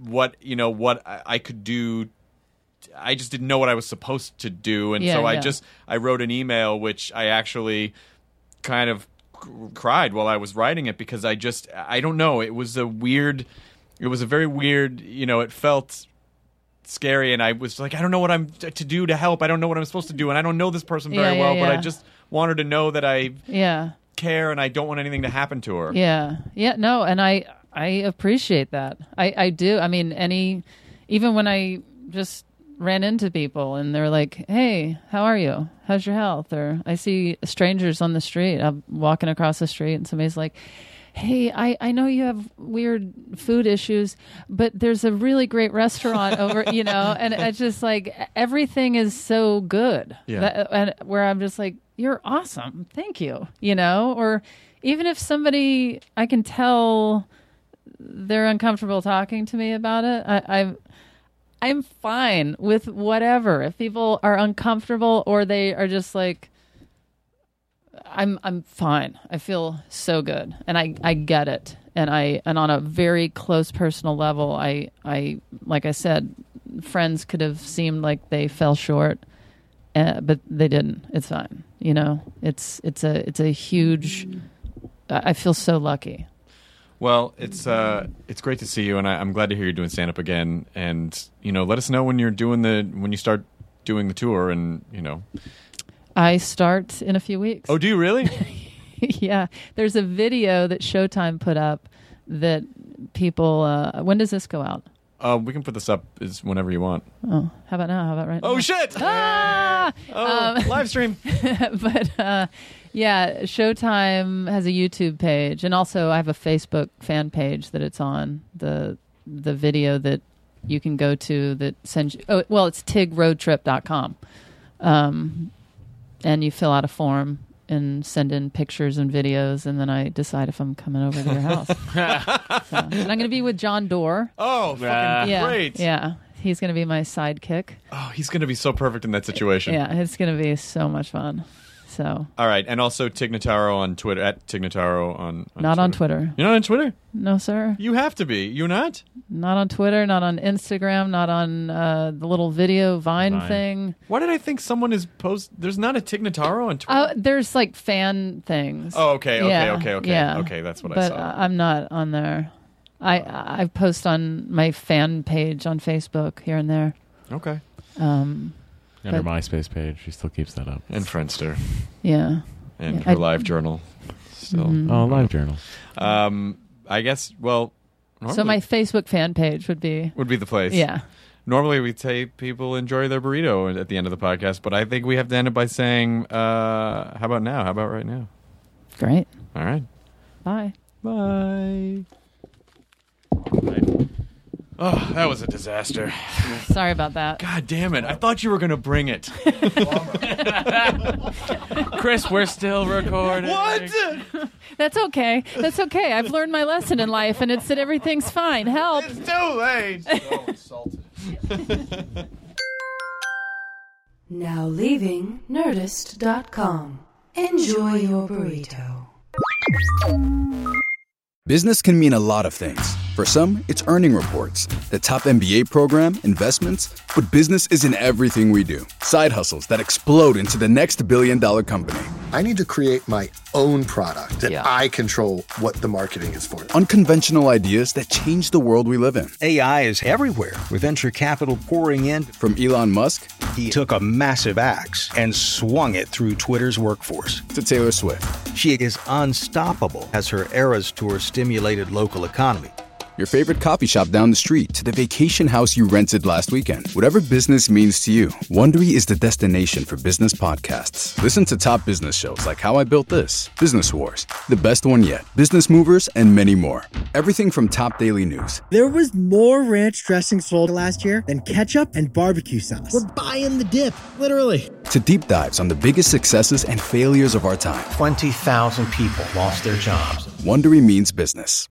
I could do. I just didn't know what I was supposed to do. And so I wrote an email, which I actually kind of cried while I was writing it, because I don't know. It was a very weird, it felt scary, and I was like, I don't know what I'm to do to help. I don't know what I'm supposed to do, and I don't know this person very well, but I just wanted to know that I care, and I don't want anything to happen to her. No, and I appreciate that. I do. I mean, even when I just ran into people and they're like, hey, how are you? How's your health? Or I see strangers on the street. I'm walking across the street and somebody's like, hey, I know you have weird food issues, but there's a really great restaurant over, and it's just like everything is so good. And where I'm just like, you're awesome. Thank you. Or even if somebody, I can tell they're uncomfortable talking to me about it, I'm fine with whatever. If people are uncomfortable or they are just like, I'm fine. I feel so good, and I get it. And on a very close personal level, I like I said, friends could have seemed like they fell short, but they didn't. It's fine. It's a huge. I feel so lucky. Well, it's great to see you, and I'm glad to hear you're doing stand up again. And let us know when you start doing the tour, and I start in a few weeks. Oh, do you really? Yeah. There's a video that Showtime put up that people... when does this go out? We can put this up whenever you want. Oh, how about now? How about right now? Oh, shit! Live stream. But, Showtime has a YouTube page. And also I have a Facebook fan page that it's on. The video that you can go to that sends you... Oh, well, it's tigroadtrip.com. And you fill out a form and send in pictures and videos, and then I decide if I'm coming over to your house. And I'm going to be with John Doerr. Oh, fucking great. Yeah. He's going to be my sidekick. Oh, he's going to be so perfect in that situation. Yeah, it's going to be so much fun. So. All right, and also Tig Notaro on Twitter, at Tig Notaro on Not Twitter. on Twitter. You're not on Twitter? No, sir. You have to be. You're not? Not on Twitter, not on Instagram, not on the little video Vine thing. Why did I think someone is There's not a Tig Notaro on Twitter? There's like fan things. Oh, okay. Yeah. Okay, that's what I saw. But I'm not on there. I post on my fan page on Facebook here and there. Okay. And her MySpace page, she still keeps that up. And Friendster. Yeah. And her live journal. Still. Mm-hmm. Oh, live journal. I guess, well... So my Facebook fan page would be the place. Yeah. Normally we say people enjoy their burrito at the end of the podcast, but I think we have to end it by saying, how about now? How about right now? Great. All right. Bye. Bye. Oh, that was a disaster. Sorry about that. God damn it. I thought you were going to bring it. Chris, we're still recording. What? That's okay. That's okay. I've learned my lesson in life, and it's that everything's fine. Help. It's too late. So insulted. Now leaving Nerdist.com. Enjoy your burrito. Business can mean a lot of things. For some, it's earning reports, the top MBA program, investments, but business isn't everything we do. Side hustles that explode into the next billion-dollar company. I need to create my own product that I control what the marketing is for. Unconventional ideas that change the world we live in. AI is everywhere, with venture capital pouring in. From Elon Musk, he took a massive axe and swung it through Twitter's workforce. To Taylor Swift. She is unstoppable as her Eras Tour stimulated local economy. Your favorite coffee shop down the street to the vacation house you rented last weekend. Whatever business means to you, Wondery is the destination for business podcasts. Listen to top business shows like How I Built This, Business Wars, The Best One Yet, Business Movers, and many more. Everything from top daily news. There was more ranch dressing sold last year than ketchup and barbecue sauce. We're buying the dip, literally. To deep dives on the biggest successes and failures of our time. 20,000 people lost their jobs. Wondery means business.